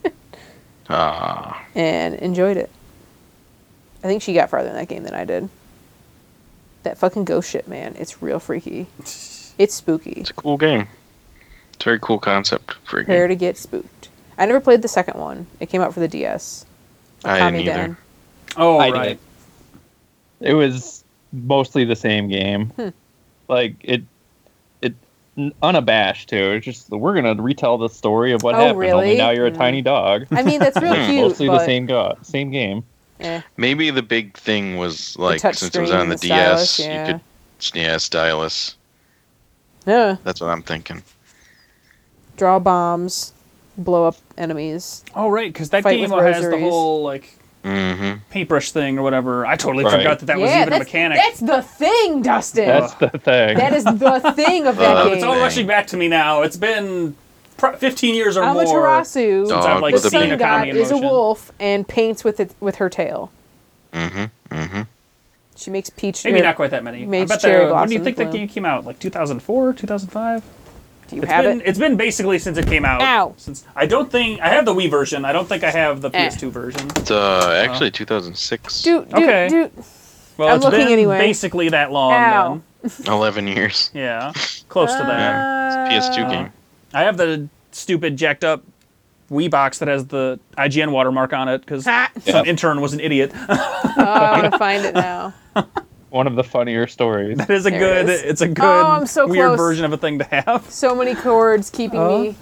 Ah, and enjoyed it. I think she got farther in that game than I did. That fucking ghost shit, man. It's real freaky. It's spooky. it's a cool game. It's a very cool concept for a Prepare game. to get spooked. I never played the second one. It came out for the D S. I Okami didn't either. Den. Oh, I right. did. It was mostly the same game. Hmm. Like it, it n- unabashed too. It's just we're gonna retell the story of what Oh, happened. really? Only now you're a Mm. tiny dog. I mean, that's real Hmm. cute. mostly but, the same go- same game. eh. Maybe the big thing was like touch since it was screen on the and the stylus, D S, yeah. you could yeah stylus. Yeah. That's what I'm thinking. Draw bombs, blow up enemies. Oh, right, because that Fight game with has the rosaries. whole like Mm-hmm. paintbrush thing or whatever. I totally Right. forgot that that was yeah, even a that's, mechanic. that's the thing, Dustin. That's the thing. that is the thing of that Uh, game. It's all rushing back to me now. It's been pro- fifteen years or more Amaterasu, since I've Dog like the with a seen sun a god, Okami in is a motion. wolf and paints with it with her tail. Mm-hmm. Mm-hmm. She makes peach. Maybe or- not quite that many. I Mage bet cherry there, when do you blossoms think that bloom. game came out? Like two thousand four, two thousand five? Do you It's have been it? it's been basically since it came out. Ow. Since I don't think I have the Wii version. I don't think I have the Eh. P S two version. It's uh, actually two thousand six. Dude, dude, Okay. dude. Well, I'm it's looking been anyway. basically that long Ow. then. eleven years. Yeah, close to that. Yeah. It's a P S two Uh, game. I have the stupid jacked up Wii box that has the I G N watermark on it because Ha. some intern was an idiot. Oh, I'm gonna find it now. One of the funnier stories. That is a There good. it is. It's a good Oh, I'm so weird close. version of a thing to have. So many chords keeping Oh. me.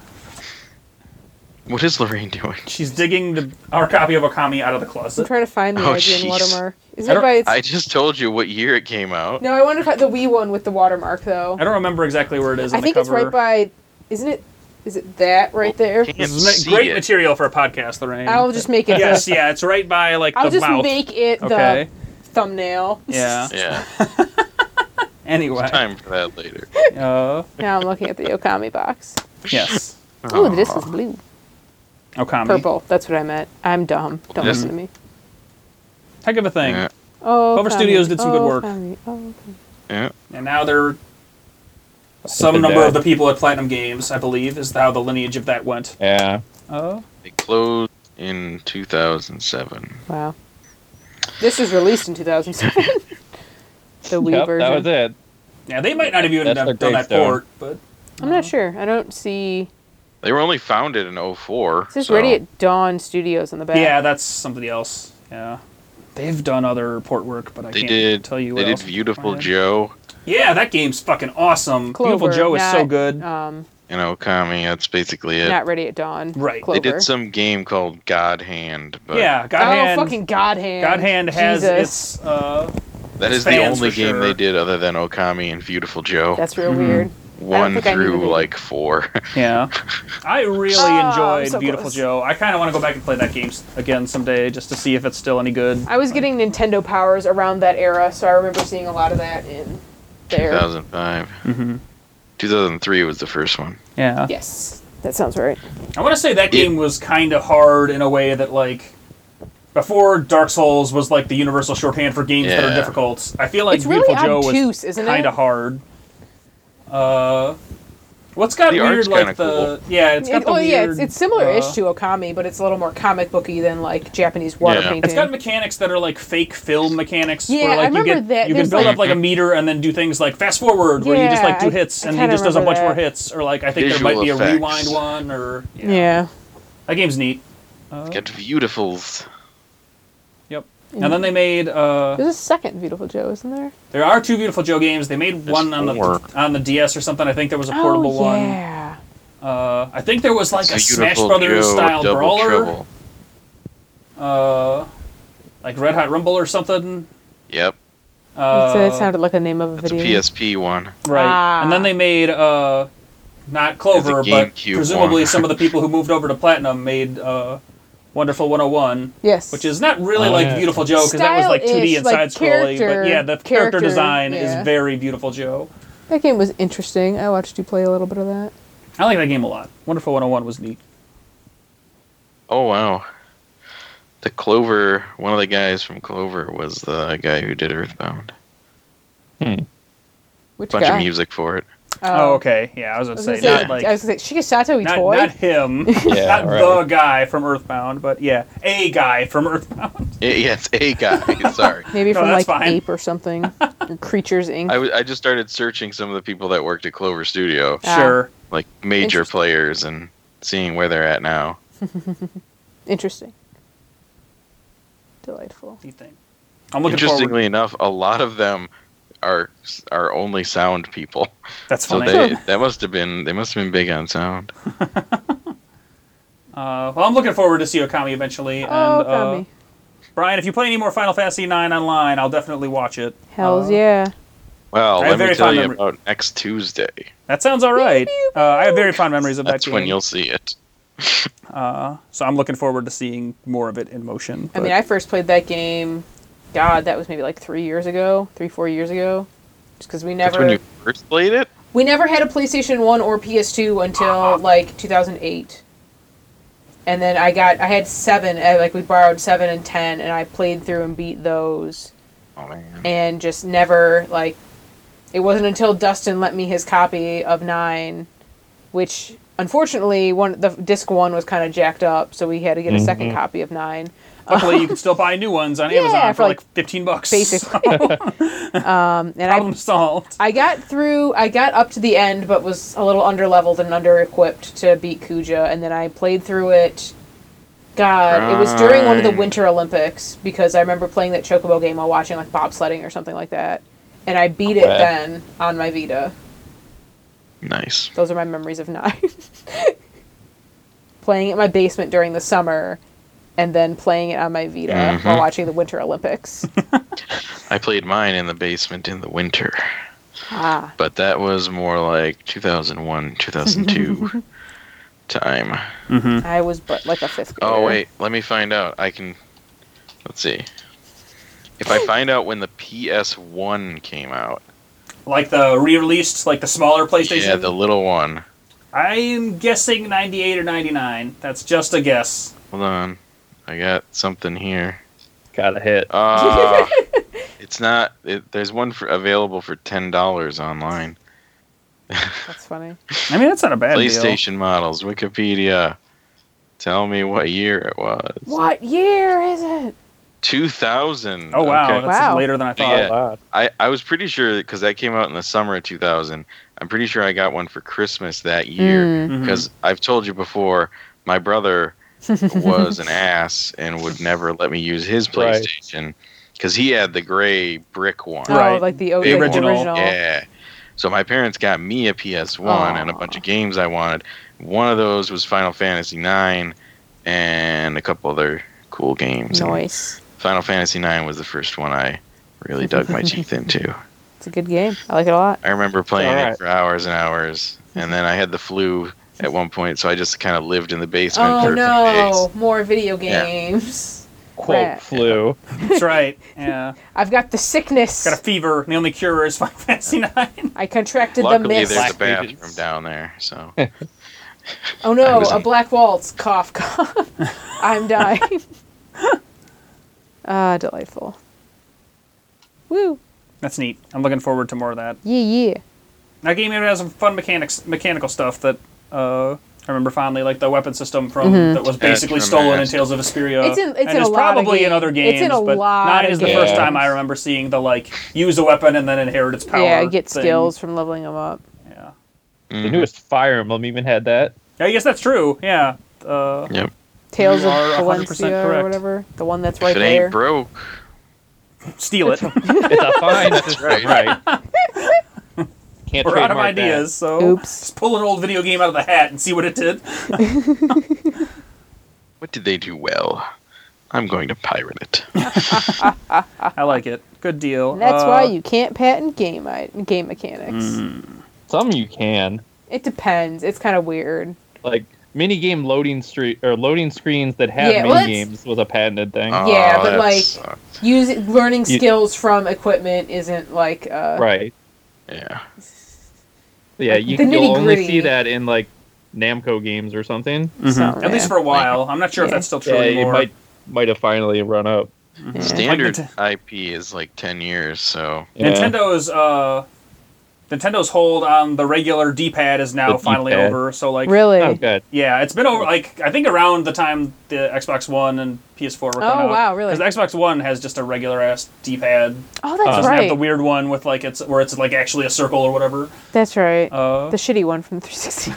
What is Lorraine doing? She's digging the, our copy of Okami out of the I'm closet. trying to find the Oh, I G N jeez. watermark. Is I it don't- by? Its... I just told you what year it came out. No, I want to find the Wii one with the watermark though. I don't remember exactly where it is. On I think the it's cover. right by. Isn't it? Is it that right there? Can't This is ma- see great it. material for a podcast, Lorraine. I'll just make it. Yes, the, yeah, it's right by like I'll the just mouth. make it Okay. the thumbnail. Yeah. Yeah, Anyway. time for that later. Uh, Now I'm looking at the Okami box. yes. Ooh, this is blue. Okami. Purple. That's what I meant. I'm dumb. Don't Yes. listen to me. Heck of a thing. Yeah, Oh, Clover Studios did some good work. Okami, Okami. yeah. And now they're some Did number that. of the people at Platinum Games, I believe, is how the lineage of that went. Yeah. Oh. They closed in two thousand seven. Wow. This was released in two thousand seven. The Wii Yep, version. that was it. Yeah, they might not have even That's have their done that gravestone. port, but I'm not sure. I don't see. They were only founded in oh four. It says so Ready at Dawn Studios on the back. yeah, that's somebody else. Yeah. They've done other port work, but I They can't did. tell you what They did else. Beautiful Right. Joe Yeah, that game's fucking awesome. Clover, Beautiful Joe is so not, good. Um, and Okami. That's basically it. not Ready at Dawn. Right. Clover. They did some game called God Hand, but yeah, God Oh, Hand. fucking God Hand. God Hand has Jesus. its. Uh, that is the fans only for game sure. they did other than Okami and Beautiful Joe. That's real Mm-hmm. weird. One think I knew through the- like four. yeah. I really Oh, I'm enjoyed so Beautiful close. Joe. I kind of want to go back and play that game s- again someday just to see if it's still any good. I was getting Nintendo Powers around that era, so I remember seeing a lot of that in there. two thousand five. Mm-hmm. two thousand three was the first one. Yeah. Yes, that sounds right. I want to say that game was kind of hard in a way that, like, before Dark Souls was like the universal shorthand for games that are Yeah. difficult. I feel like It's really Beautiful Joe obtuse, was isn't kind it? of hard. Uh, what's got The weird art's like kinda the cool. yeah, it's got It- the well, yeah, weird. it's, it's similar-ish uh, to Okami, but it's a little more comic booky than like Japanese water Yeah. painting. It's got mechanics that are like fake film mechanics. Yeah, where, like, I remember you get, that. You can There's, build like- up like a meter and then do things like fast forward, where you just like Yeah, do I- hits I and he kinda just does a bunch remember more that. hits, or like I think Visual there might be a effects. rewind one, or yeah. that game's neat. Uh, Got beautifuls. Yep. And then they made. Uh, There's a second Beautiful Joe, isn't there? there are two Beautiful Joe games. They made There's one on the four. on the D S or something. I think there was a portable oh, one. yeah. Uh, I think there was like a Beautiful Smash Brothers Joe, style Double brawler, Trouble. uh, like Red Hot Rumble or something. Yep, Uh, So it sounded like the name of a that's a video. P S P one. Right. Ah. And then they made uh not Clover, It's a but GameCube presumably one. some of the people who moved over to Platinum made uh Wonderful one oh one, Yes. which is not really Oh, like yeah. Beautiful Joe because that was like two D Style-ish, and like side scrolling, character- but yeah, the character, character, design yeah. is very Beautiful Joe. That game was interesting. I watched you play a little bit of that. I like that game a lot. Wonderful one oh one was neat. Oh wow, the Clover. One of the guys from Clover was the guy who did Earthbound. Which Bunch guy? of music for it. Oh, okay. Yeah, I was I gonna was say, gonna say, not like I was gonna say Shigesato not, Itoi. not him, Yeah, not right. the guy from Earthbound, but yeah, a guy from Earthbound. Yeah, yes, a guy. Sorry, Maybe No, from that's like fine. Ape or something. Or Creatures Incorporated. I, w- I just started searching some of the people that worked at Clover Studio, Ah. Sure. like major Interesting. players, and seeing where they're at now. Interesting. Delightful. Neat thing. I'm looking forward. Interestingly enough, a lot of them are are only sound people. That's So funny. they that must have been they must have been big on sound. Uh, well, I'm looking forward to see Okami eventually. Oh, and, uh, Okami. Brian, if you play any more Final Fantasy nine online, I'll definitely watch it. Hells Uh, yeah. Well, I have let me very tell fond you memory- about next Tuesday. That sounds all right. Uh, I have very fond memories of That's that when game. you'll see it. Uh, so I'm looking forward to seeing more of it in motion. I but- mean, I first played that game, God, that was maybe like three years ago, three, four years ago. Just because we That's never, when you first played it. we never had a PlayStation one or P S two until like two thousand eight. And then I got, I had seven, uh, like we borrowed seven and ten, and I played through and beat those. Oh man. And just never, like, it wasn't until Dustin lent me his copy of nine, which unfortunately one the disc one was kind of jacked up, so we had to get a second Mhm. copy of nine. Luckily, you can still buy new ones on Yeah, Amazon for, for, like, like, fifteen bucks. Basically. um, and I Problem solved. I got through, I got up to the end, but was a little underleveled and under-equipped to beat Kuja, and then I played through it. God, it was during one of the Right. Winter Olympics, because I remember playing that Chocobo game while watching, like, bobsledding or something like that. And I beat it Wow. then on my Vita. Nice. Those are my memories of nine. Playing it in my basement during the summer, and then playing it on my Vita Mhm. while watching the Winter Olympics. I played mine in the basement in the winter, ah. but that was more like two thousand one, two thousand two time. Mm-hmm. I was but like a fifth grader. Oh wait, let me find out. I can. Let's see. If I find out when the P S one came out, Like the re-released, like the smaller PlayStation. yeah, the little one. I'm guessing ninety-eight or ninety-nine. That's just a guess. Hold on, I got something here. Got a hit. Uh, it's not. It, there's one for available for ten dollars online. That's funny. I mean, that's not a bad deal. PlayStation models, Wikipedia. Tell me what year it was. What year is it? two thousand. Oh wow, Okay. that's Wow. later than I thought. Yeah. Wow. I, I was pretty sure because that came out in the summer of two thousand. I'm pretty sure I got one for Christmas that year Mm. Mhm. because I've told you before, my brother was an ass and would never let me use his Right. PlayStation because he had the gray brick one. Oh, Right. like the, o- The like original. the original. Yeah. So my parents got me a P S one and a Aw. bunch of games I wanted. One of those was Final Fantasy nine and a couple other cool games. And Nice. Final Fantasy nine was the first one I really dug my teeth into. It's a good game. I like it a lot. I remember playing Alright. it for hours and hours, and then I had the flu at one point, so I just kind of lived in the basement Oh for a few no, days. more video Yeah. games. Quote Rat. flu. That's right. Yeah, I've got the sickness. got a fever. And the only cure is Final Fantasy nine. I contracted the Luckily, mist. there's a Black bathroom pages. down there, so Oh I no, was a in- black waltz. Cough, cough. I'm dying. Ah, delightful. Woo. That's neat. I'm looking forward to more of that. Yeah, yeah. That game even has some fun mechanics, mechanical stuff that uh, I remember fondly, like the weapon system from Mm-hmm. that was basically from stolen in Master. Tales of Vesperia. It's in- it's and in a is lot of probably in games. other games, It's in a but lot not of as the first games. time I remember seeing the like use a weapon and then inherit its power. Yeah, get thing. skills from leveling them up. Yeah. The newest Fire Emblem even had that. Yeah, I guess that's true. Yeah. Uh, Yep. Tales You of are one hundred percent Valencia or correct. whatever. The one that's If right it there. ain't broke, steal it. It's a fine system, right. right? Can't We're out of trademark ideas, so Oops. just pull an old video game out of the hat and see what it did. what did they do well? I'm going to pirate it. I like it. Good deal. And that's Uh, why you can't patent game I- game mechanics. Mm. that. Some you can. It depends. It's kind of weird. Like mini game loading street or loading screens that have Yeah, mini well, that's- games was a patented thing. Oh, Yeah, but, that like- sucked. Using learning You- skills from equipment isn't like uh, right. Yeah. Yeah, like you the can you'll only nitty-gritty. see that in like Namco games or something. Mhm. So, At least yeah. for a while. I'm not sure if Yeah. that's still true Yeah, it anymore. might might have finally run up. Yeah. Standard Like I P is like ten years, so Yeah. Nintendo's uh, Nintendo's hold on the regular D-pad is now The finally D-pad. over. So like, Really? Oh, good. yeah, it's been over. Like I think around the time the Xbox One and P S four were coming Oh, out. wow, really? Because the Xbox One has just a regular ass D-pad. Oh, It that's doesn't right. have the weird one with like it's where it's like actually a circle or whatever. That's right. Uh, The shitty one from three sixty.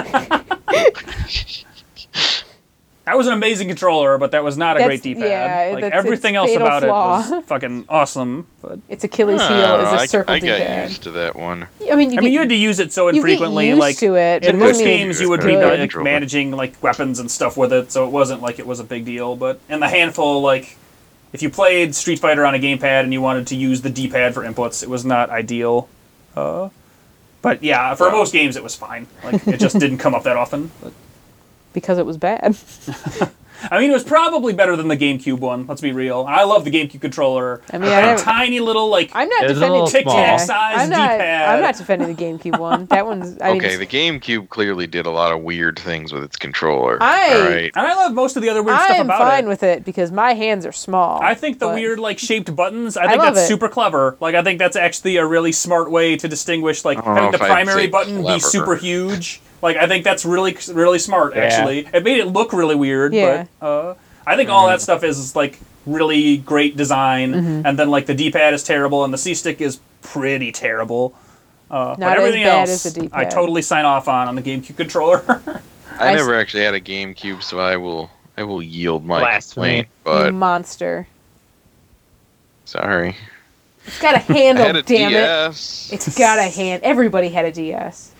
that was an amazing controller, but that was not a That's- great D-pad. yeah, like that's everything its else fatal about flaw. it was fucking awesome. But Its Achilles heel I, is don't know, a circle I, I got D-pad. used to that one. I mean, you I mean, get, you had to use it so you get infrequently. used like to it, but in it most doesn't mean games, it's you would be good. like managing like weapons and stuff with it, so it wasn't like it was a big deal. But in the handful, like if you played Street Fighter on a gamepad and you wanted to use the D-pad for inputs, it was not ideal. Uh, but yeah, for most games, it was fine. Like it just didn't come up that often. But, because it was bad. I mean, it was probably better than the GameCube one. Let's be real. I love the GameCube controller. I mean, It I had a don't- tiny little like. I'm not It was a defending little Tic small. Tac size I'm not. D-pad. I'm not defending the GameCube one. That one's. I Okay, mean, the GameCube clearly did a lot of weird things with its controller. I- all right. And I love most of the other weird I stuff am about fine it. with it because my hands are small. I think the but- weird like shaped buttons. I I think love that's it. super clever. Like I think that's actually a really smart way to distinguish like I don't having know the if I'd primary say button be clever. super huge. Like I think that's really really smart. Yeah. Actually, it made it look really weird. Yeah. But uh, I think all that stuff is like really great design. Mm-hmm. And then like the D-pad is terrible and the C-stick is pretty terrible. Uh, but Not as everything bad else, as the I D-pad. totally sign off on on the GameCube controller. I I never actually had a GameCube, so I will I will yield my Blasphemy. complaint. You But monster. sorry, It's got a I handle, had a damn D it. S. It's got a hand. Everybody had a D S.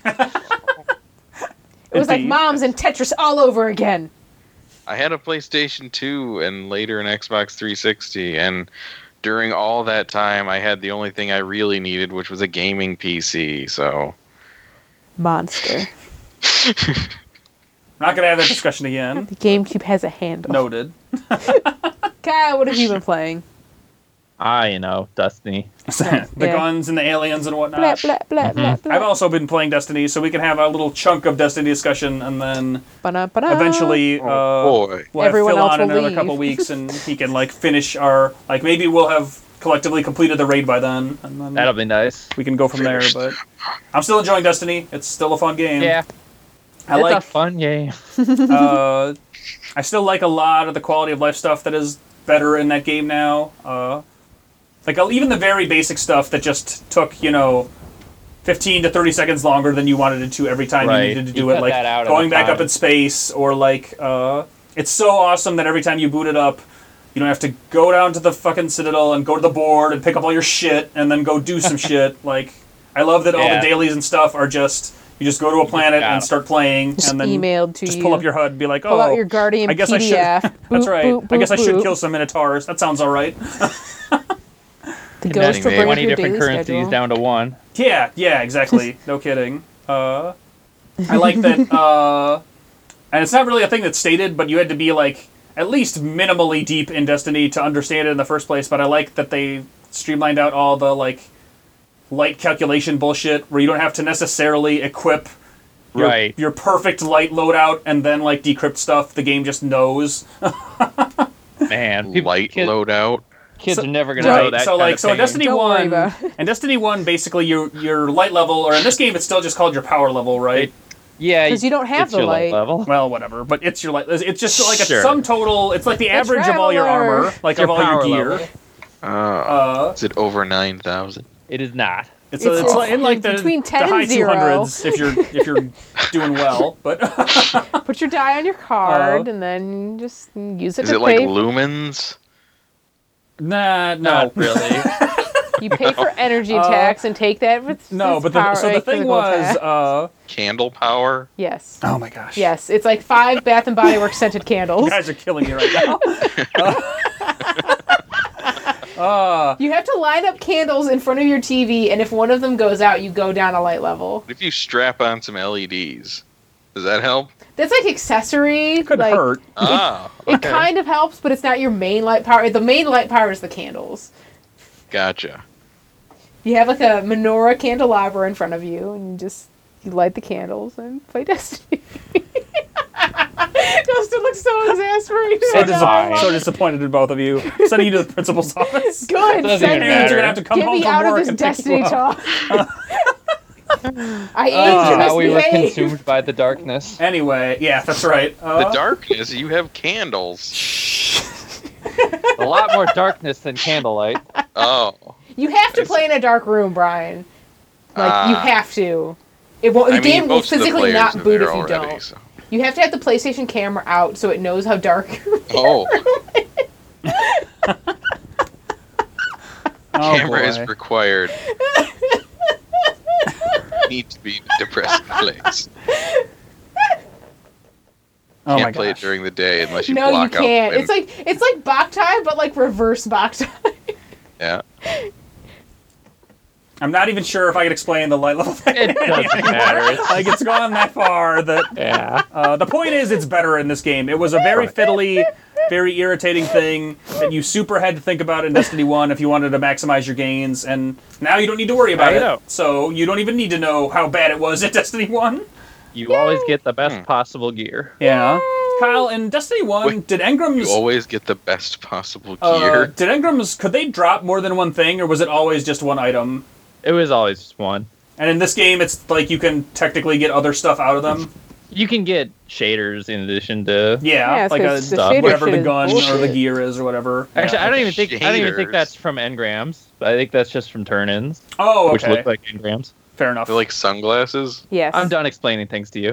It was like Indeed. Moms and Tetris all over again. I had a PlayStation two and later an Xbox three sixty, and during all that time, I had the only thing I really needed, which was a gaming P C. So Monster. I'm not gonna have that discussion again. The GameCube has a handle. Noted. Kyle, what have you been playing? Ah, you know, Destiny. the Yeah. guns and the aliens and whatnot. Blah, blah, blah, blah, blah. I've also been playing Destiny, so we can have a little chunk of Destiny discussion, and then Ba-da-ba-da. eventually uh, oh boy, we'll have Everyone Phil else on in will another leave. couple weeks, and he can like finish our like maybe we'll have collectively completed the raid by then, and then That'll be nice. we can go from there. But I'm still enjoying Destiny. It's still a fun game. Yeah, I it's like. a fun game. uh, I still like a lot of the quality of life stuff that is better in that game now. Uh, like uh, even the very basic stuff that just took you know fifteen to thirty seconds longer than you wanted it to every time Right. you needed to You do it, cut like that out of going the back up time. in space or like uh, it's so awesome that every time you boot it up, you don't have to go down to the fucking Citadel and go to the board and pick up all your shit and then go do some shit. Like I love that all Yeah. the dailies and stuff are just. You just go to a planet got and it. start playing, Just and then emailed to just you. pull up your H U D and be like, Pull "Oh, out your Guardian I guess P I D should." F. That's Boop, right. boop, I guess I boop, should boop. kill some Minotaurs. That sounds all right. The And ghost will they- bring up twenty your different daily currencies schedule. down to one. Yeah, yeah, exactly. No kidding. Uh, I like that. Uh, and it's not really a thing that's stated, but you had to be like at least minimally deep in Destiny to understand it in the first place. But I like that they streamlined out all the like light calculation bullshit, where you don't have to necessarily equip your, Right. your perfect light loadout and then like decrypt stuff. The game just knows. Man, people, light kids, loadout. kids So- are never gonna Right, know that. so kind like of so in thing. Destiny Don't worry one about it. in Destiny one basically your your light level, or in this game it's still just called your power level, right? Yeah, 'Cause you don't have it's the your light. level. Well, whatever, but it's your light. It's just like a Sure. sum total. It's like the, The average of all your Traveler. armor, like It's of your all your power gear. level. Uh, Uh, is it over nine thousand? It is not. it's, It's- it's, like in like the, between the ten and high two zero. hundreds if you're if you're doing well. But Put your die on your card Uh, and then just use it Is to it like pay. lumens? nah, no, Not really. You pay for energy Uh, tax and take that with no. with But the, power, so the like, thing physical was, tax. uh, Candle power? yes, oh my gosh, yes, it's like five Bath and Body Works scented you candles. guys are killing me right now. uh, You have to line up candles in front of your T V, and if one of them goes out, you go down a light level. What if you strap on some L E Ds? Does that help? That's like accessory. could like, hurt. Ah, It okay. kind of helps, but it's not your main light power. The main light power is the candles. Gotcha. You have like a menorah candelabra in front of you, and you just you light the candles and play Destiny. Dustin looks so exasperated. So, right dis- now. so disappointed in both of you. Sending you to the principal's office. Good. Doesn't Send even me. And you're matter. gonna have to come Get home me from out of work this and pick Destiny you up. talk. I Uh, aim This to is how we were misbehave. consumed by the darkness. Anyway, yeah, that's right. Uh, The darkness, you have candles. A lot more darkness than candlelight. Oh. You have to It's- play in a dark room, Brian. Like you Ah. have to. It won't. The I mean, game will most of the physically players not are boot if there you already, don't. so- You have to have the PlayStation camera out so it knows how dark. Oh, oh, camera is boy. required. Need to be in a depressing place. Oh my Can't play it gosh. during the day unless you no, you block out. can't. wind. It's like it's like Boktai, but like reverse Boktai. Yeah. I'm not even sure if I could explain the light level thing. It doesn't matter. It's- Like it's gone that far that Yeah. uh, the point is it's better in this game. It was a very fiddly, very irritating thing that you super had to think about in Destiny one if you wanted to maximize your gains, and now you don't need to worry about I it. know. So you don't even need to know how bad it was at Destiny one. You always get the best Hmm. possible gear. Yeah. Kyle, in Destiny one, Wait, did engrams You always get the best possible uh, gear. did engrams could they drop more than one thing, or was it always just one item? It was always just one. And in this game, it's like you can technically get other stuff out of them. You can get shaders in addition to. Yeah, Yeah, it's like 'cause a, the shader whatever shit the is gun or the bullshit. gear is or whatever. Actually, Yeah. I don't even think I don't even think Shaders. that's from engrams. I think that's just from turn-ins, Oh, which okay. look like engrams. Fair enough. They're like sunglasses. Yes. I'm done explaining things to you.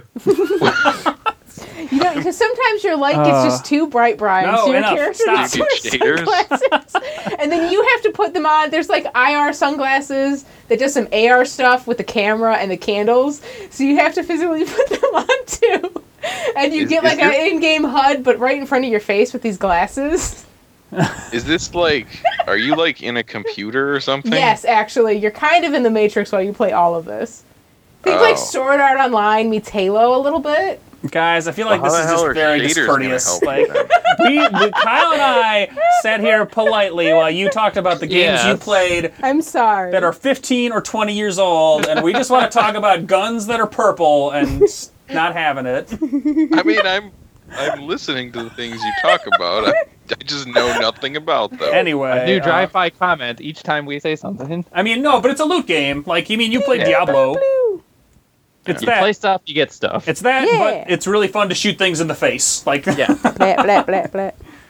You know, because sometimes your light gets Uh, just too bright, Brian. no, so your enough. character Stop. needs to wear Shaders. sunglasses, and then you have to put them on. There's like I R sunglasses that does some A R stuff with the camera and the candles. So you have to physically put them on too, and you Is- get is like your- an in-game H U D, but right in front of your face with these glasses. Is this like? Are you like in a computer or something? Yes, actually, you're kind of in the Matrix while you play all of this. Think like Oh. Sword Art Online meets Halo a little bit. Guys, I feel like Well, how this is the hell just are very shaders gonna discourteous. help Like with that? we, we, Kyle and I sat here politely while you talked about the games you Yes. played I'm sorry. that are fifteen or twenty years old, and we just want to talk about guns that are purple and s- not having it. I mean, I'm I'm listening to the things you talk about. I, I just know nothing about them. Anyway, A new uh, drive-by comment each time we say something. I mean, no, but it's a loot game. Like, you mean you played Yeah. Diablo? Blue. It's You that. play stuff, you get stuff. It's that, Yeah. but it's really fun to shoot things in the face. Like, yeah. Blah, blah, blah, blah.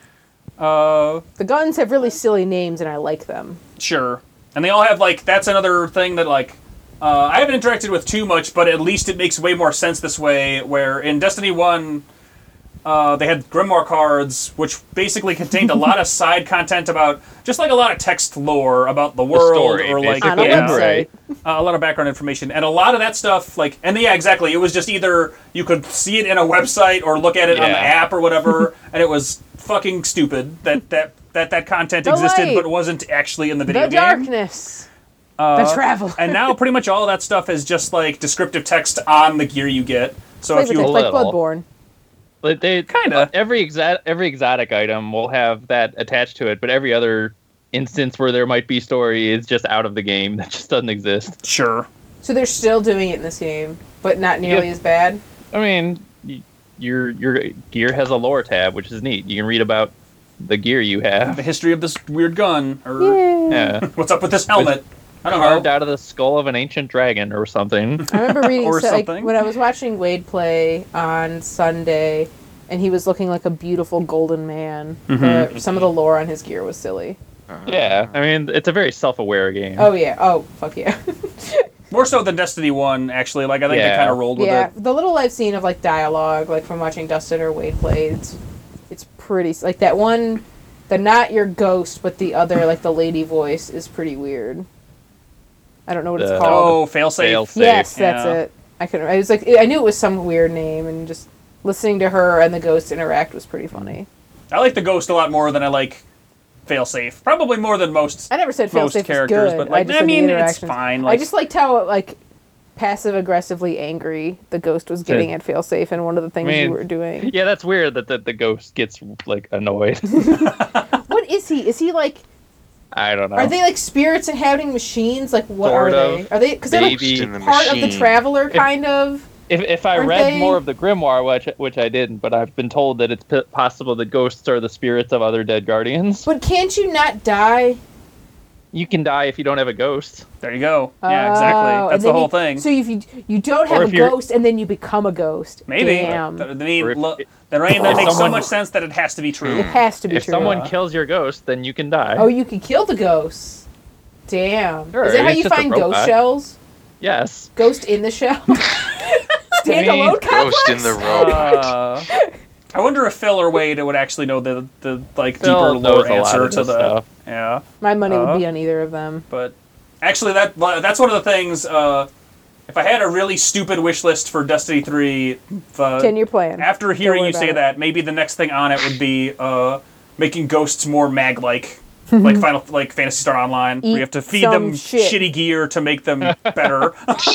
uh, The guns have really silly names, and I like them. sure. And they all have, like, that's another thing that, like, uh, I haven't interacted with too much, but at least it makes way more sense this way, where in Destiny one, uh, they had Grimoire cards, which basically contained a lot of side content about, just like a lot of text lore about the world, story, or like, On a yeah, website. uh, a lot of background information, and a lot of that stuff, like, and yeah, exactly. It was just either you could see it in a website or look at it on the Yeah. app or whatever, and it was fucking stupid that that that, that content The existed, light. but wasn't actually in the video The game. darkness. Uh, the travel. and now pretty much all of that stuff is just like descriptive text on the gear you get. So if Flavor you text like little. Bloodborne. But they Kinda. every exa- every exotic item will have that attached to it, but every other instance where there might be story is just out of the game. That just doesn't exist. sure. So they're still doing it in this game, but not nearly Yep. as bad. I mean, y- your your gear has a lore tab, which is neat. You can read about the gear you The have. history of this weird gun, or Yeah. Yeah. what's up with this helmet? I don't Carved know. out of the skull of an ancient dragon or something. I remember reading Or so, like, something. when I was watching Wade play on Sunday, and he was looking like a beautiful golden man. Mm-hmm. Uh, some of the lore on his gear was silly. Yeah, I mean, it's a very self-aware game. Oh yeah. Oh fuck yeah. More so than Destiny one, actually. Like I think they Yeah. kind of rolled with Yeah, it. the little I've seen of like dialogue, like from watching Dustin or Wade play, it's it's pretty like that one, the not your ghost, but the other like the lady voice is pretty weird. I don't know what The- it's called. Oh, failsafe. Failsafe. Yes, that's yeah. it. I could. I was like, I knew it was some weird name, and just listening to her and the ghost interact was pretty funny. I like the ghost a lot more than I like failsafe. Probably more than most. I never said Most failsafe was characters, good. but, like, I, just I said the mean, it's interactions. fine, I like- just liked how like passive aggressively angry the ghost was getting at failsafe, and one of the things mean- you were doing. Yeah, that's weird that the, the ghost gets, like, annoyed. What is he? Is he like? I don't know. Are they like spirits inhabiting machines? Like what Sort are of. they? Are they? Because they're like Maybe. In the part of the machine. traveler, kind of. If if I Aren't read they- more of the grimoire, which which I didn't, but I've been told that it's p- possible that ghosts are the spirits of other dead guardians. But can't you not die? You can die if you don't have a ghost. There you go. Yeah, Oh, exactly. and That's then the whole you- thing. So if you you don't Or have if a you're- ghost and then you become a ghost. Maybe. Damn. Th- I mean, Or if- look, that, right, that if makes so someone- much sense that it has to be true. It has to be If true. someone kills your ghost, then you can die. Oh, you can kill the ghosts. Damn. Sure, Is that how it's you just a find ghost robot. shells? Yes. Ghost in the shell? Standalone complex? Ghost in the robot. Uh, I wonder if Phil or Wade would actually know the the like Phil deeper knows lore a lot answer of to this the stuff. yeah. My money Uh, would be on either of them. But actually, that that's one of the things. Uh, if I had a really stupid wish list for Destiny three, uh, Ten-year plan. after Don't hearing worry you say about it. that, maybe the next thing on it would be uh, making ghosts more mag-like, like Final, like Phantasy Star Online, where Eat you have to feed some them shit. shitty gear to make them better.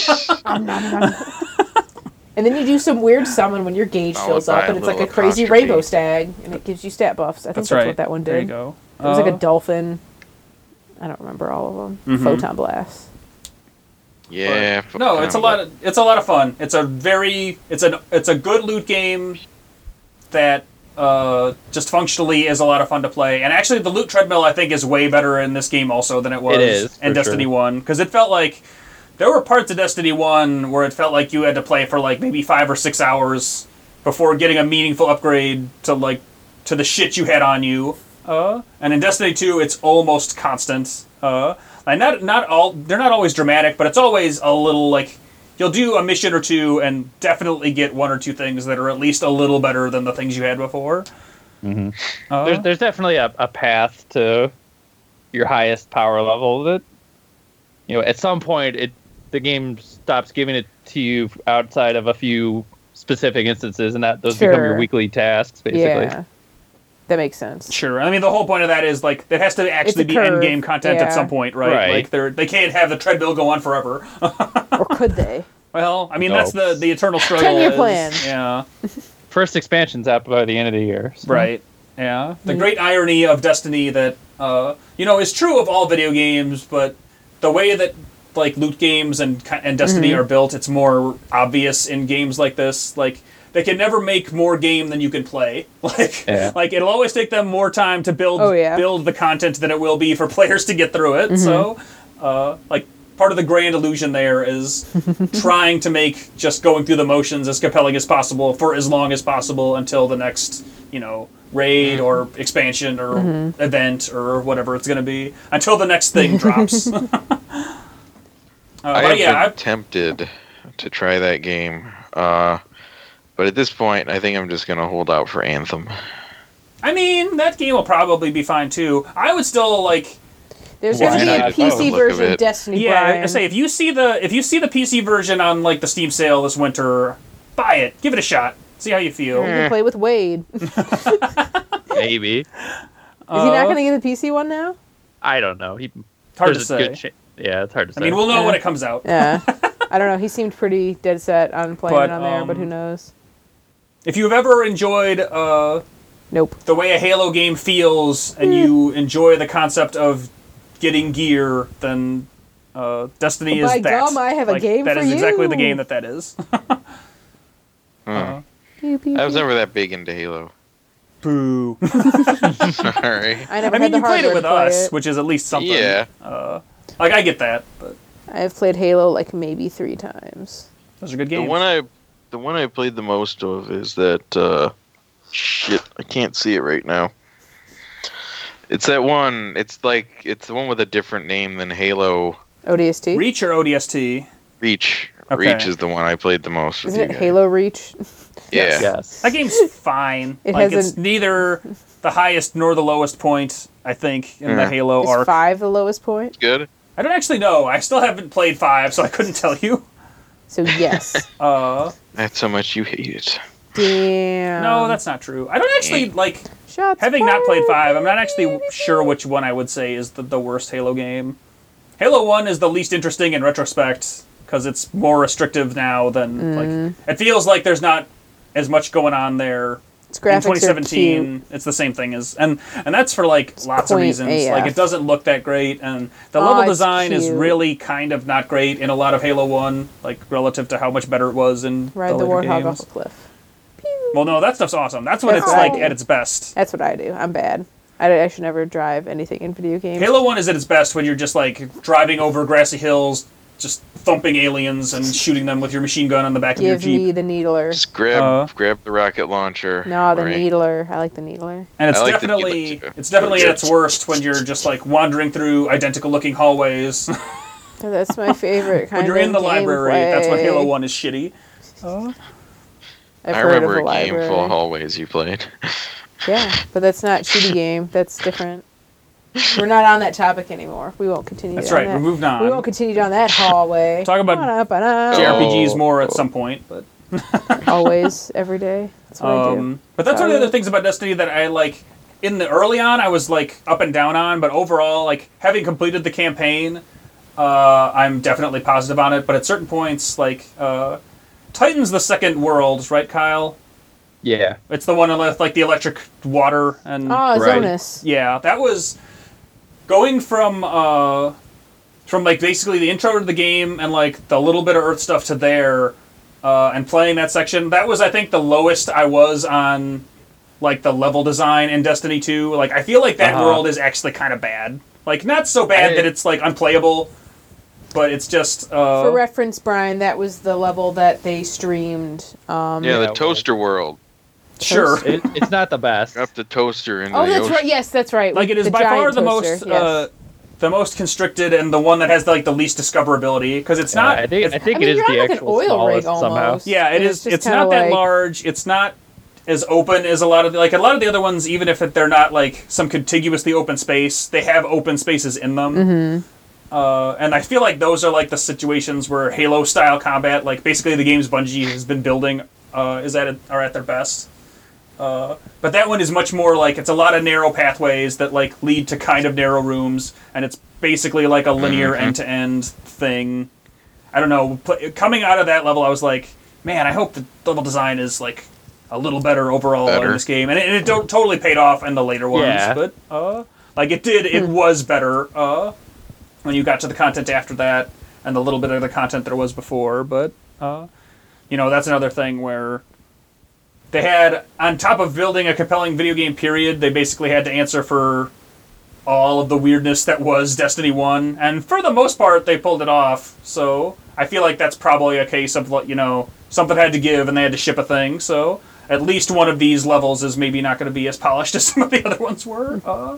And then you do some weird summon when your gauge Followed fills by up, a and it's like a little crazy apostrophe. rainbow stag, and it gives you stat buffs. I think That's that's, right. what that one did. There you go. It was like Uh, a dolphin. I don't remember all of them. Mm-hmm. Photon blast. Yeah. No, it's a lot. Of, it's a lot of fun. It's a very. It's an. It's a good loot game that uh, just functionally is a lot of fun to play. And actually, the loot treadmill I think is way better in this game also than it was It is, in for Destiny sure. one, because it felt like there were parts of Destiny one where it felt like you had to play for like maybe five or six hours before getting a meaningful upgrade to like to the shit you had on you. Uh, and in Destiny two, it's almost constant. Uh, and not not all they're not always dramatic, but it's always a little like you'll do a mission or two and definitely get one or two things that are at least a little better than the things you had before. Mm-hmm. Uh, There's there's definitely a, a path to your highest power level that, you know, at some point it the game stops giving it to you outside of a few specific instances, and that those become Sure. your weekly tasks basically. Yeah. That makes sense. Sure. I mean, the whole point of that is like it has to actually a be curve, end game content yeah. at some point, right? Right. Like they're they can't have the treadmill go on forever. Or could they? Well, I mean No. that's the the eternal struggle. ten-year is- plan. Yeah. First expansion's out by the end of the year. so- Right. Yeah. The great irony of Destiny that uh, you know is true of all video games, but the way that like loot games and and Destiny Mm-hmm. are built, it's more obvious in games like this. Like they can never make more game than you can play. Like Yeah. like it'll always take them more time to build Oh, yeah. build the content than it will be for players to get through it. So uh, like part of the grand illusion there is trying to make just going through the motions as compelling as possible for as long as possible until the next, you know, raid or expansion or event or whatever it's going to be until the next thing drops. uh, I but have yeah, been I, tempted to try that game, uh, but at this point, I think I'm just gonna hold out for Anthem. I mean that game will probably be fine too. I would still like. There's Why going to be a not? P C Oh, look of version of it. Destiny, Yeah, Brian. I say if you see the if you see the P C version on like the Steam sale this winter, buy it, give it a shot, see how you feel. You can play with Wade. Is Maybe. he not Uh, going to get the P C one now? I don't know. He, Hard to there's a good say. cha- yeah, it's hard to say. I mean, we'll know Yeah. when it comes out. Yeah. I don't know. He seemed pretty dead set on playing But, it on there, but who um, knows? If you've ever enjoyed uh, Nope. the way a Halo game feels, and you enjoy the concept of getting gear, then uh, Destiny By is that. gum, I have a Like, game That for is exactly the you. game that that is. Hmm. Uh, Pew, pew, I was pew. never that big into Halo. Boo. All right. I never I had mean, the you played it hardware with to play us, it. which is at least something. Yeah. Uh, like, I get that, but I've played Halo like maybe three times. those are good The games. one I, the one I played the most of is that. Uh, shit, I can't see it right now. It's that one. It's like it's the one with a different name than Halo. O D S T? Reach or O D S T? Reach. Okay. Reach is the one I played the most. with Isn't you it guys. Halo Reach? Yeah. Yes. That game's fine. It like, has it's an- neither the highest nor the lowest point, I think, in the Yeah. Halo Is arc. five the lowest point? Good. I don't actually know. I still haven't played five, so I couldn't tell you. So yes. Uh, That's how much you hate it. Damn. no, that's not true. I don't actually, like, Shots having not played fired, five, I'm not baby, actually baby. sure which one I would say is the, the worst Halo game. Halo one is the least interesting in retrospect, because it's more restrictive now than, Mm. like, it feels like there's not as much going on there. Its In graphics twenty are seventeen, cute. it's the same thing as, and and that's for like lots of quaint reasons. A F. Like it doesn't look that great, and the Aw, level it's design is cute. really kind of not great in a lot of Halo One, like relative to how much better it was in Ride the, later Warthog games. off a cliff. Well, no, that stuff's awesome. That's when That's it's right. like at its best. That's what I do. I'm bad. I, I should never drive anything in video games. Halo One is at its best when you're just like driving over grassy hills, just thumping aliens and shooting them with your machine gun on the back of your Give Jeep. me the needler. Just grab Uh, grab the rocket launcher. No, the Right. needler. I like the needler. And it's I like the definitely Needler, too. it's definitely at its worst when you're just like wandering through identical looking hallways. So that's my favorite kind when you're of in the library, gameplay. that's when Halo One is shitty. I've I heard remember of a the game library. full of hallways you played. Yeah, but that's not shitty game. That's different. We're not on that topic anymore. We won't continue. That's down right. That. We moved on. We won't continue down that hallway. Talk about Ba-da-ba-da. J R P Gs Oh. more at some point, but Always, every day. That's what I do. um, but that's one of the Sorry. other things about Destiny that I like. In the early on, I was like up and down on, but overall, like having completed the campaign, uh, I'm definitely positive on it. But at certain points, like uh, Titan's the second world, right, Kyle? Yeah. It's the one with like the electric water and Oh, Right. Zonus. yeah, that was going from uh, from like basically the intro to the game and like the little bit of Earth stuff to there, uh, and playing that section. That was, I think, the lowest I was on like the level design in Destiny two. Like I feel like that Uh-huh. world is actually kind of bad. Like not so bad I- that it's like unplayable, but it's just uh, For reference, Brian, that was the level that they streamed. Um, Yeah, Yeah, the well- toaster world. sure. It, it's not the best. Up the toaster into Oh, the that's ocean. right. Yes, that's right. Like it is The by far giant the toaster, most yes. uh, the most constricted and the one that has like the least discoverability because it's Yeah, not. I think, it's- I think I mean, it is you're on, the like, an actual oil rig smallest somehow. almost. Yeah, it And is. it's just It's kinda not that like- large. It's not as open as a lot of the, like a lot of the other ones. Even if they're not like some contiguously open space, they have open spaces in them. Mm-hmm. Uh, and I feel like those are like the situations where Halo style combat, like basically the games Bungie has been building, uh, is at it, are at their best. Uh, but that one is much more like it's a lot of narrow pathways that like lead to kind of narrow rooms, and it's basically like a linear end to end thing. I don't know. pl- Coming out of that level, I was like, man, I hope the level design is like a little better overall in Better. this game, and it, and it don't, totally paid off in the later ones. Yeah. But uh, like it did, it was better uh, when you got to the content after that, and the little bit of the content there was before. But uh, you know, that's another thing where they had, on top of building a compelling video game period, they basically had to answer for all of the weirdness that was Destiny one, and for the most part, they pulled it off. So I feel like that's probably a case of, you know, something had to give and they had to ship a thing. So at least one of these levels is maybe not going to be as polished as some of the other ones were. Uh,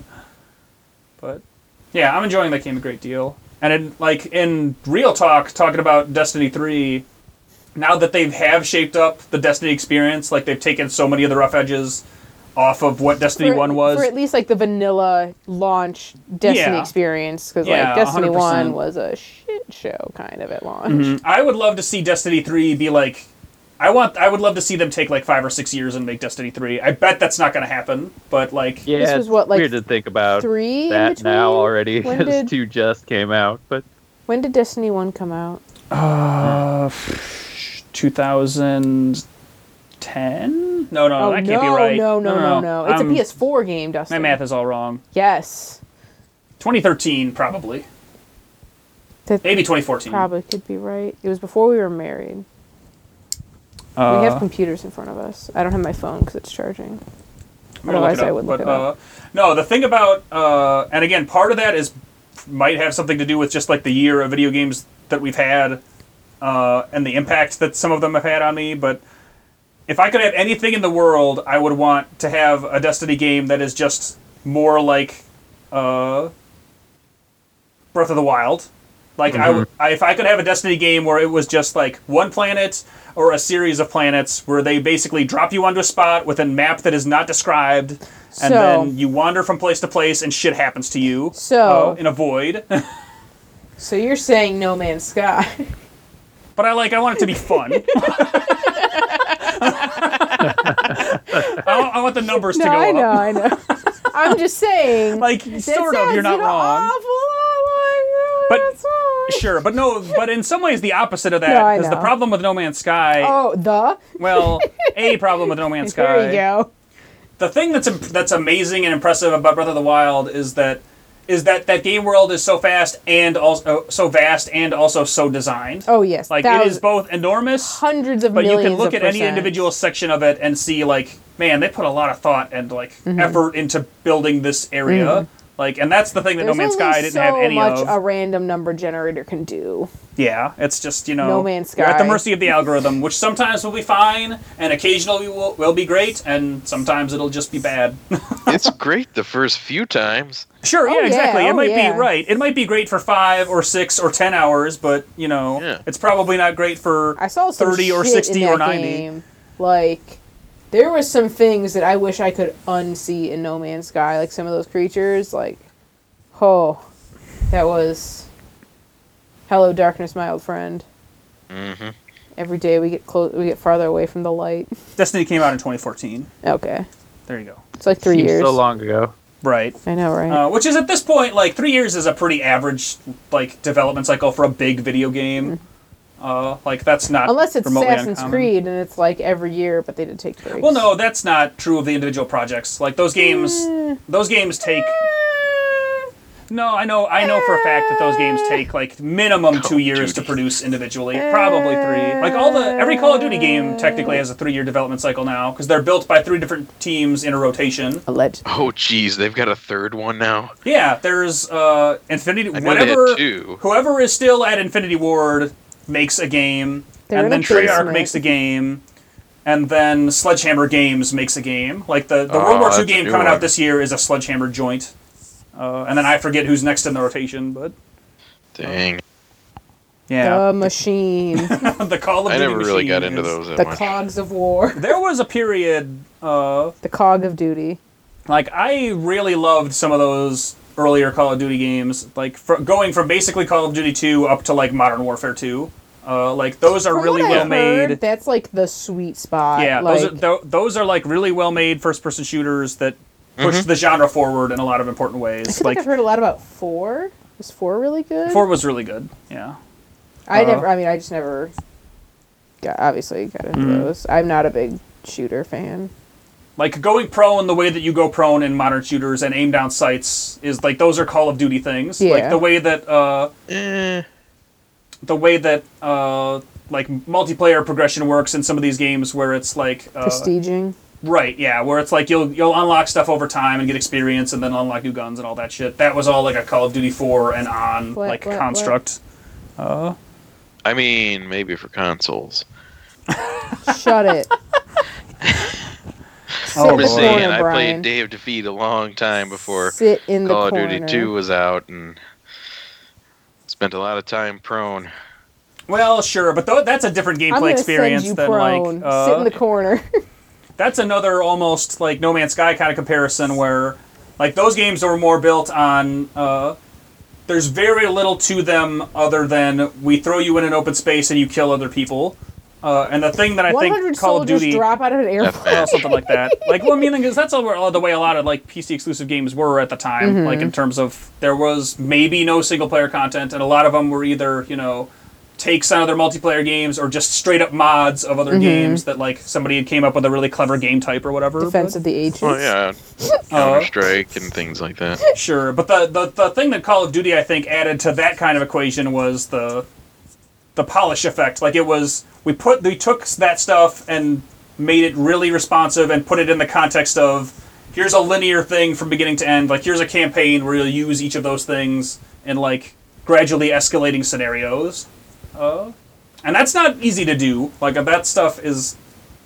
but yeah, I'm enjoying that game a great deal. And in, like in real talk, talking about Destiny three, now that they have shaped up the Destiny experience, like they've taken so many of the rough edges off of what Destiny for, one was. for at least like the vanilla launch Destiny Yeah. experience, because Yeah, like Destiny one hundred percent. one was a shit show kind of at launch. I would love to see Destiny three be like, I want, I would love to see them take like five or six years and make Destiny three. I bet that's not going to happen, but like, Yeah, This was it's what, like, weird to think about Three in that between? now already, When because did- two just came out. But When did Destiny one come out? uh, two thousand ten? No, no, oh that no, can't be right. no, no, no, no! It's I'm- a P S four game, Dustin. My math is all wrong. Yes, twenty thirteen, probably. that Maybe twenty fourteen. probably could be right. It was before we were married. Uh, we have computers in front of us. I don't have my phone because it's charging. I'm gonna look Otherwise, it up. I would look but it up. uh, no, the thing about uh, and again, part of that is might have something to do with just like the year of video games that we've had uh, and the impact that some of them have had on me. But if I could have anything in the world, I would want to have a Destiny game that is just more like uh, Breath of the Wild. Like, I would, I, if I could have a Destiny game where it was just, like, one planet or a series of planets where they basically drop you onto a spot with a map that is not described, and So- then you wander from place to place and shit happens to you So- uh, in a void. So you're saying No Man's Sky? But I, like, I want it to be fun. I, want, I want the numbers No, to go I know, up. I know. I'm just saying. Like, that sort of, sounds, you're not you know, wrong. awful lot like But- No Man's Sky. Sure, but no, but in some ways the opposite of No, that, I because the know. problem with No Man's Sky, Oh, the? well, a problem with No Man's Sky. There you go. The thing that's imp- that's amazing and impressive about Breath of the Wild is that is that that game world is so fast and also so vast and also so designed. Oh, yes. Like that it was is both enormous, hundreds of but you millions can look of at any percent. individual section of it and see like, man, they put a lot of thought and like Mm-hmm. effort into building this area. Like, and that's the thing that There's No Man's only Sky didn't so have any much of. a random number generator can do. Yeah, it's just, you know, No Man's you're at the Sky. mercy of the algorithm, which sometimes will be fine, and occasionally will, will be great, and sometimes it'll just be bad. It's great the first few times. Sure, Oh, yeah, yeah, exactly. It oh, might yeah. be right. It might be great for five or six or ten hours, but, you know, Yeah. it's probably not great for I saw some thirty or shit sixty in or that ninety. game. Like, there was some things that I wish I could unsee in No Man's Sky. Like, some of those creatures, like, oh, that was... Hello, darkness, my old friend. Mm-hmm. Every day we get close, we get farther away from the light. Destiny came out in twenty fourteen. Okay, There you go. it's like three Seems years. so long ago. Right. I know, right? Uh, which is at this point, like, three years is a pretty average, like, development cycle for a big video game. Uh, like, that's not Mm. Unless it's remotely Assassin's uncommon. Creed and it's like every year, but they did take breaks. Well, no, that's not true of the individual projects. Like those games, Mm. those games take. No, I know, I know for a fact that those games take like minimum two Call of years to Duty. produce individually, probably three. Like all the every Call of Duty game technically has a three-year development cycle now because they're built by three different teams in a rotation. Alleged. Oh, geez, they've got a third one now. Yeah, there's uh, Infinity. I know they had Whatever, two. whoever is still at Infinity Ward makes a game, They're in and then a Treyarch basement. makes a game, and then Sledgehammer Games makes a game. Like the, the Oh, World War Two that's a game new coming one. out this year is a Sledgehammer joint. Uh, and then I forget who's next in the rotation, but Dang. yeah, The machine. the Call of I Duty never really machine got into is- those that the much. cogs of war. There was a period, uh, The cog of duty. like I really loved some of those earlier Call of Duty games, like fr- going from basically Call of Duty two up to like Modern Warfare two. Uh, like those are From really what well I've heard, made. That's like the sweet spot. Yeah, like, those are th- those are like really well made first person shooters that push Mm-hmm. the genre forward in a lot of important I ways. feel like, Like I've heard a lot about four. Was four really good? four was really good. Yeah. I uh, never. I mean, I just never. Got obviously got into Mm-hmm. those. I'm not a big shooter fan. Like going prone the way that you go prone in modern shooters and aim down sights is like those are Call of Duty things. Like Yeah. the way that uh Eh, the way that uh like multiplayer progression works in some of these games where it's like uh, Prestiging. right, yeah, where it's like you'll you'll unlock stuff over time and get experience and then unlock new guns and all that shit. That was all like a Call of Duty four and on What, like what, construct. Uh I mean, maybe for consoles. Shut it. Sit Oh, in the I'm just Lord. saying, corner, I Brian. played Day of Defeat a long time before Sit in the Call of corner. Duty two was out, and spent a lot of time prone. Well, sure, but th- that's a different I'm gameplay gonna experience send you than prone. like uh, Sit in the corner. that's another almost like No Man's Sky kind of comparison where like those games are more built on uh, there's very little to them other than we throw you in an open space and you kill other people. Uh, and the thing that I one hundred think Call of soldiers Duty drop out of an airplane. well, something like that. Like, well, I mean, because that's all, the way a lot of like P C exclusive games were at the time. Mm-hmm. Like in terms of there was maybe no single player content, and a lot of them were either you know takes on other multiplayer games or just straight up mods of other Mm-hmm. games that like somebody had came up with a really clever game type or whatever. Defense but- of the ancients. Oh yeah, Counter Strike and things like that. Sure, but the, the the thing that Call of Duty I think added to that kind of equation was the the polish effect. Like it was we put we took that stuff and made it really responsive and put it in the context of here's a linear thing from beginning to end. Like, here's a campaign where you'll use each of those things in, like, gradually escalating scenarios. Uh, and that's not easy to do. Like, that stuff is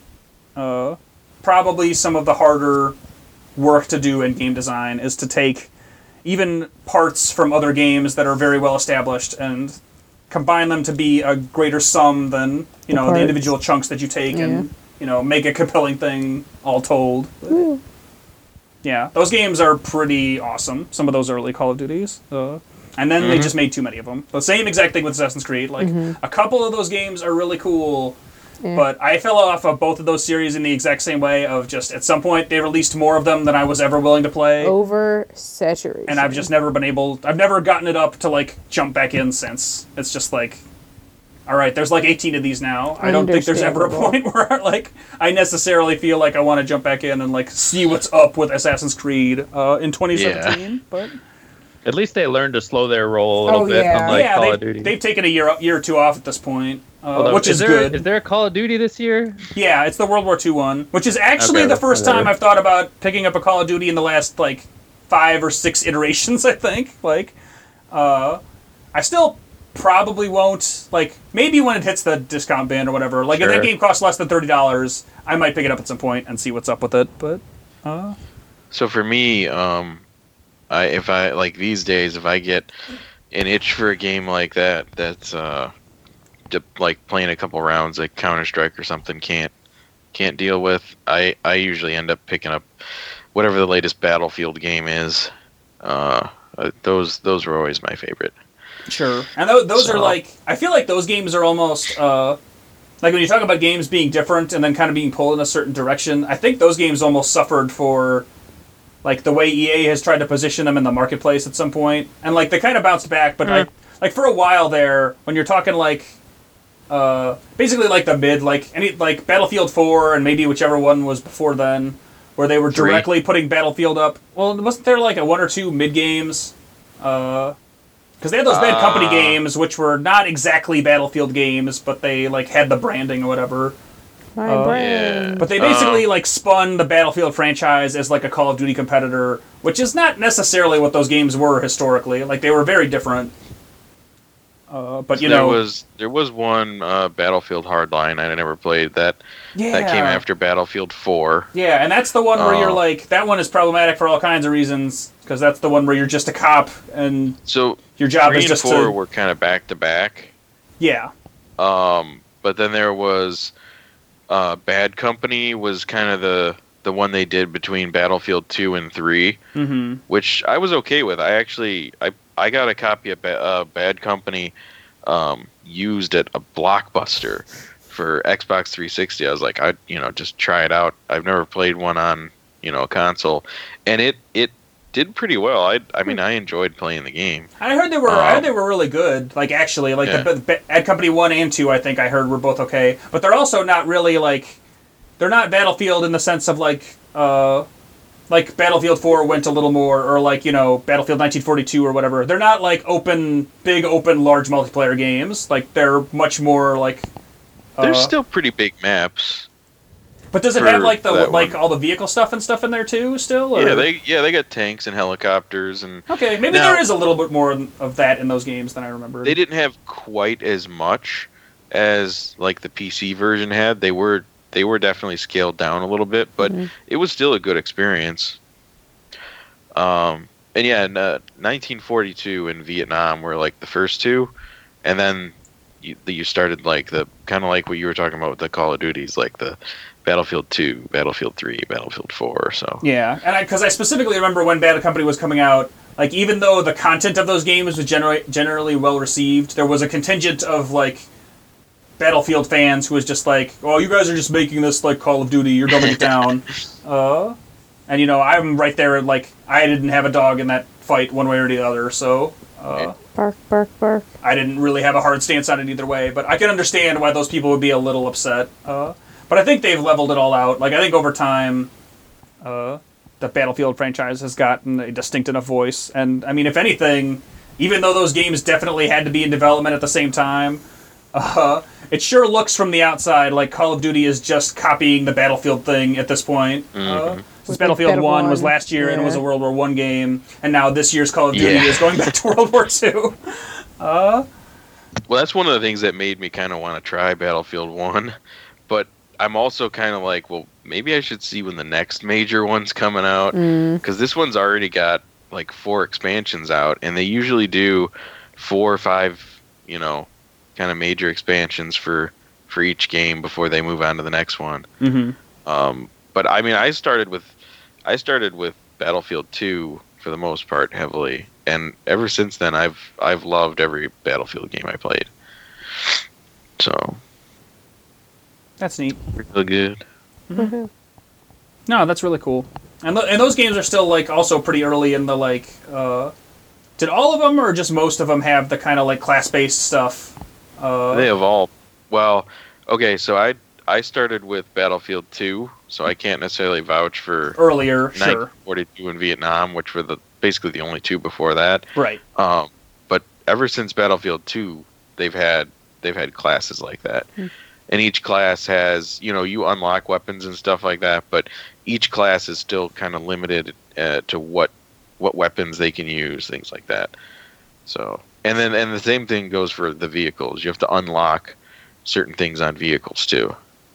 uh, probably some of the harder work to do in game design, is to take even parts from other games that are very well established and combine them to be a greater sum than, you The know, the parts. individual chunks that you take Yeah. and, you know, make a compelling thing all told. But, yeah, those games are pretty awesome. Some of those early Call of Duties. Uh, and then they just made too many of them. The same exact thing with Assassin's Creed. Like, a couple of those games are really cool, Yeah. but I fell off of both of those series in the exact same way of just, at some point, they released more of them than I was ever willing to play. Over saturation. And I've just never been able, I've never gotten it up to, like, jump back in since. It's just like, all right, there's like eighteen of these now. I don't think there's ever a Understandable. point where, like, I necessarily feel like I want to jump back in and, like, see what's up with Assassin's Creed uh, in twenty seventeen. But At least they learned to slow their roll a little Oh, bit, yeah. unlike yeah, Call they, of Duty. they've taken a year, year or two off at this point, uh, Although, which is, there, good. Is there a Call of Duty this year? Yeah, it's the World War Two one, which is actually Okay, the first whatever. time I've thought about picking up a Call of Duty in the last, like, five or six iterations, I think. Like, uh, I still probably won't, like, maybe when it hits the discount bin or whatever. Like, if Sure. that game costs less than thirty dollars, I might pick it up at some point and see what's up with it, but, uh... So for me, um, I if I like these days, if I get an itch for a game like that, that's uh, to, like playing a couple rounds like Counter Strike or something can't can't deal with. I I usually end up picking up whatever the latest Battlefield game is. Uh, uh, those those were always my favorite. Sure. And th- those are So- like, I feel like those games are almost, uh, like when you talk about games being different and then kind of being pulled in a certain direction, I think those games almost suffered for, like, the way E A has tried to position them in the marketplace at some point. And, like, they kind of bounced back, but, like, like, for a while there, when you're talking, like, uh, basically, like, the mid, like, any, like, Battlefield four and maybe whichever one was before then, where they were Three. directly putting Battlefield up. Well, wasn't there, like, a one or two mid games? Uh... Because they had those Bad Company Uh. games, which were not exactly Battlefield games, but they, like, had the branding or whatever. My Uh, brain. yeah. But they basically, Um. like, spun the Battlefield franchise as, like, a Call of Duty competitor, which is not necessarily what those games were historically. Like, they were very different. Uh, but, you there know... was there was one uh, Battlefield Hardline I never played that yeah. that came after Battlefield four. Yeah, and that's the one where you're, Oh. like... That one is problematic for all kinds of reasons, because that's the one where you're just a cop, and So your job three is and just four to... were kind of back to back. Yeah. Um, but then there was uh, Bad Company was kind of the the one they did between Battlefield two and three, Mm-hmm. which I was okay with. I actually I I got a copy of ba- uh, Bad Company um, used at a Blockbuster for Xbox three sixty. I was like, I you know just try it out. I've never played one on you know a console, and it it did pretty well. I I mean I enjoyed playing the game. I heard they were. I heard Um, they were really good. Like actually, like Yeah. the, the Bad Company one and two, I think I heard were both okay. But they're also not really like, they're not Battlefield in the sense of like, uh, like Battlefield four went a little more, or like you know Battlefield nineteen forty-two or whatever. They're not like open, big open, large multiplayer games. Like they're much more like. Uh, There's still pretty big maps. But does it for have like the that like one. all the vehicle stuff and stuff in there too? Still? Or? Yeah, they yeah they got tanks and helicopters and. Okay, maybe Now- there is a little bit more of that in those games than I remember. They didn't have quite as much as like the P C version had. They were they were definitely scaled down a little bit, but Mhm. it was still a good experience. Um, and yeah, and, uh, nineteen forty-two and Vietnam were like the first two, and then you you started like the kind of like what you were talking about with the Call of Duties, like the Battlefield two, Battlefield three, Battlefield four. So Yeah, and because I, I specifically remember when Bad Company was coming out, like even though the content of those games was generally generally well received, there was a contingent of like Battlefield fans who was just like, "Oh, you guys are just making this like Call of Duty. You're dumbing it down." Uh, and you know, I'm right there. Like, I didn't have a dog in that fight one way or the other, so uh, Bark, bark, bark. I didn't really have a hard stance on it either way. But I can understand why those people would be a little upset. Uh, but I think they've leveled it all out. Like, I think over time, uh, the Battlefield franchise has gotten a distinct enough voice. And, I mean, if anything, even though those games definitely had to be in development at the same time, Uh, it sure looks from the outside like Call of Duty is just copying the Battlefield thing at this point. Uh, Mhm. since With Battlefield Battle one was one, last year and it was a yeah. World War One game, and now this year's Call of Duty Yeah. is going back to World War Two. Uh, Well, that's one of the things that made me kind of want to try Battlefield one, but I'm also kind of like, well, maybe I should see when the next major one's coming out, Mm. because this one's already got like four expansions out, and they usually do four or five, you know, kind of major expansions for for each game before they move on to the next one. mm-hmm. Um, but I mean, I started with I started with Battlefield two for the most part heavily, and ever since then, I've I've loved every Battlefield game I played. So That's neat. real good. Woohoo. No, that's really cool. And th- and those games are still like also pretty early in the like. Uh, did all of them or just most of them have the kind of like class based stuff? Uh, They have all well, okay. So I I started with Battlefield two, so I can't necessarily vouch for earlier, sure, nineteen forty-two and Vietnam, which were the basically the only two before that. right. Um, but ever since Battlefield two, they've had they've had classes like that, Hmm. and each class has, you know, you unlock weapons and stuff like that, but each class is still kind of limited uh, to what what weapons they can use, things like that. So, and then and the same thing goes for the vehicles. You have to unlock certain things on vehicles too.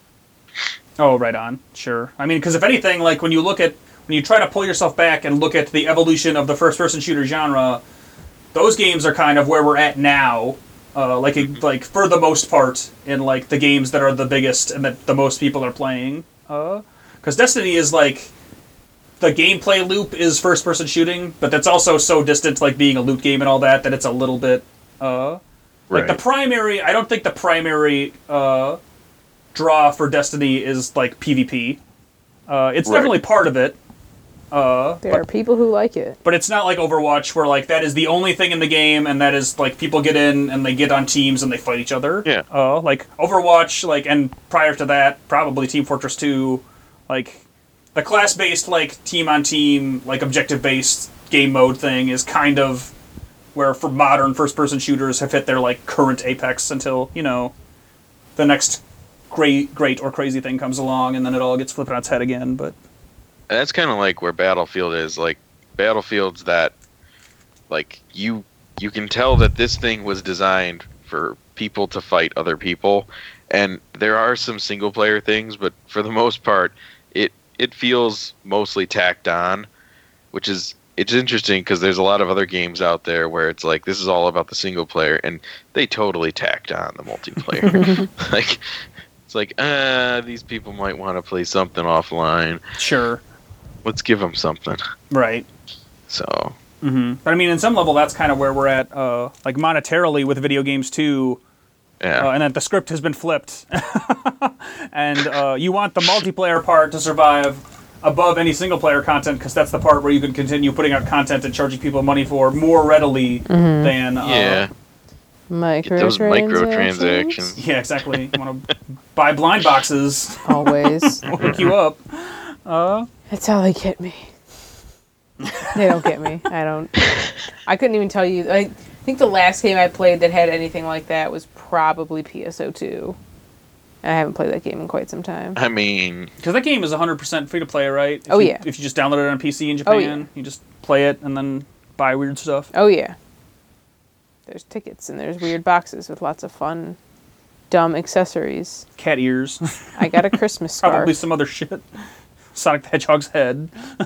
Oh, right on. Sure. I mean, because if anything, like when you look at when you try to pull yourself back and look at the evolution of the first-person shooter genre, those games are kind of where we're at now. Uh, like, it- like for the most part, in like the games that are the biggest and that the most people are playing. Because Destiny is like the gameplay loop is first-person shooting, but that's also so distant, like being a loot game and all that, that it's a little bit. Uh, like the Right. primary, I don't think the primary. Uh, draw for Destiny is like PvP. Uh, it's Right. definitely part of it. Uh, There but, are people who like it. but it's not like Overwatch where like that is the only thing in the game and that is like people get in and they get on teams and they fight each other. Yeah. Uh, like Overwatch, like and prior to that, probably Team Fortress two, like the class based like team on team, like objective based game mode thing is kind of where for modern first person shooters have hit their like current apex until, you know, the next great great or crazy thing comes along and then it all gets flipped on its head again. But And that's kind of like where Battlefield is. Like Battlefield's that, like you you can tell that this thing was designed for people to fight other people, and there are some single player things, but for the most part, it it feels mostly tacked on, which is it's interesting because there's a lot of other games out there where it's like this is all about the single player, and they totally tacked on the multiplayer. Like it's like uh these people might want to play something offline. sure, Let's give them something. right. So hmm But I mean, in some level, that's kind of where we're at, uh, like monetarily with video games too. yeah, Uh, and that the script has been flipped, and uh, you want the multiplayer part to survive above any single player content because that's the part where you can continue putting out content and charging people money for more readily than uh, yeah. Microtransactions. Those microtransactions. yeah, exactly. You want to buy blind boxes, Always. will hook you up. That's how they get me. They don't get me. I don't. I couldn't even tell you. I think the last game I played that had anything like that was probably P S O two. I haven't played that game in quite some time. I mean, Because that game is one hundred percent free to play, right? If Oh, you, yeah. If you just download it on P C in Oh, Japan, yeah. you just play it and then buy weird stuff. Oh yeah. There's tickets and there's weird boxes with lots of fun, dumb accessories. Cat ears, I got a Christmas scarf. probably some other shit. Sonic the Hedgehog's head.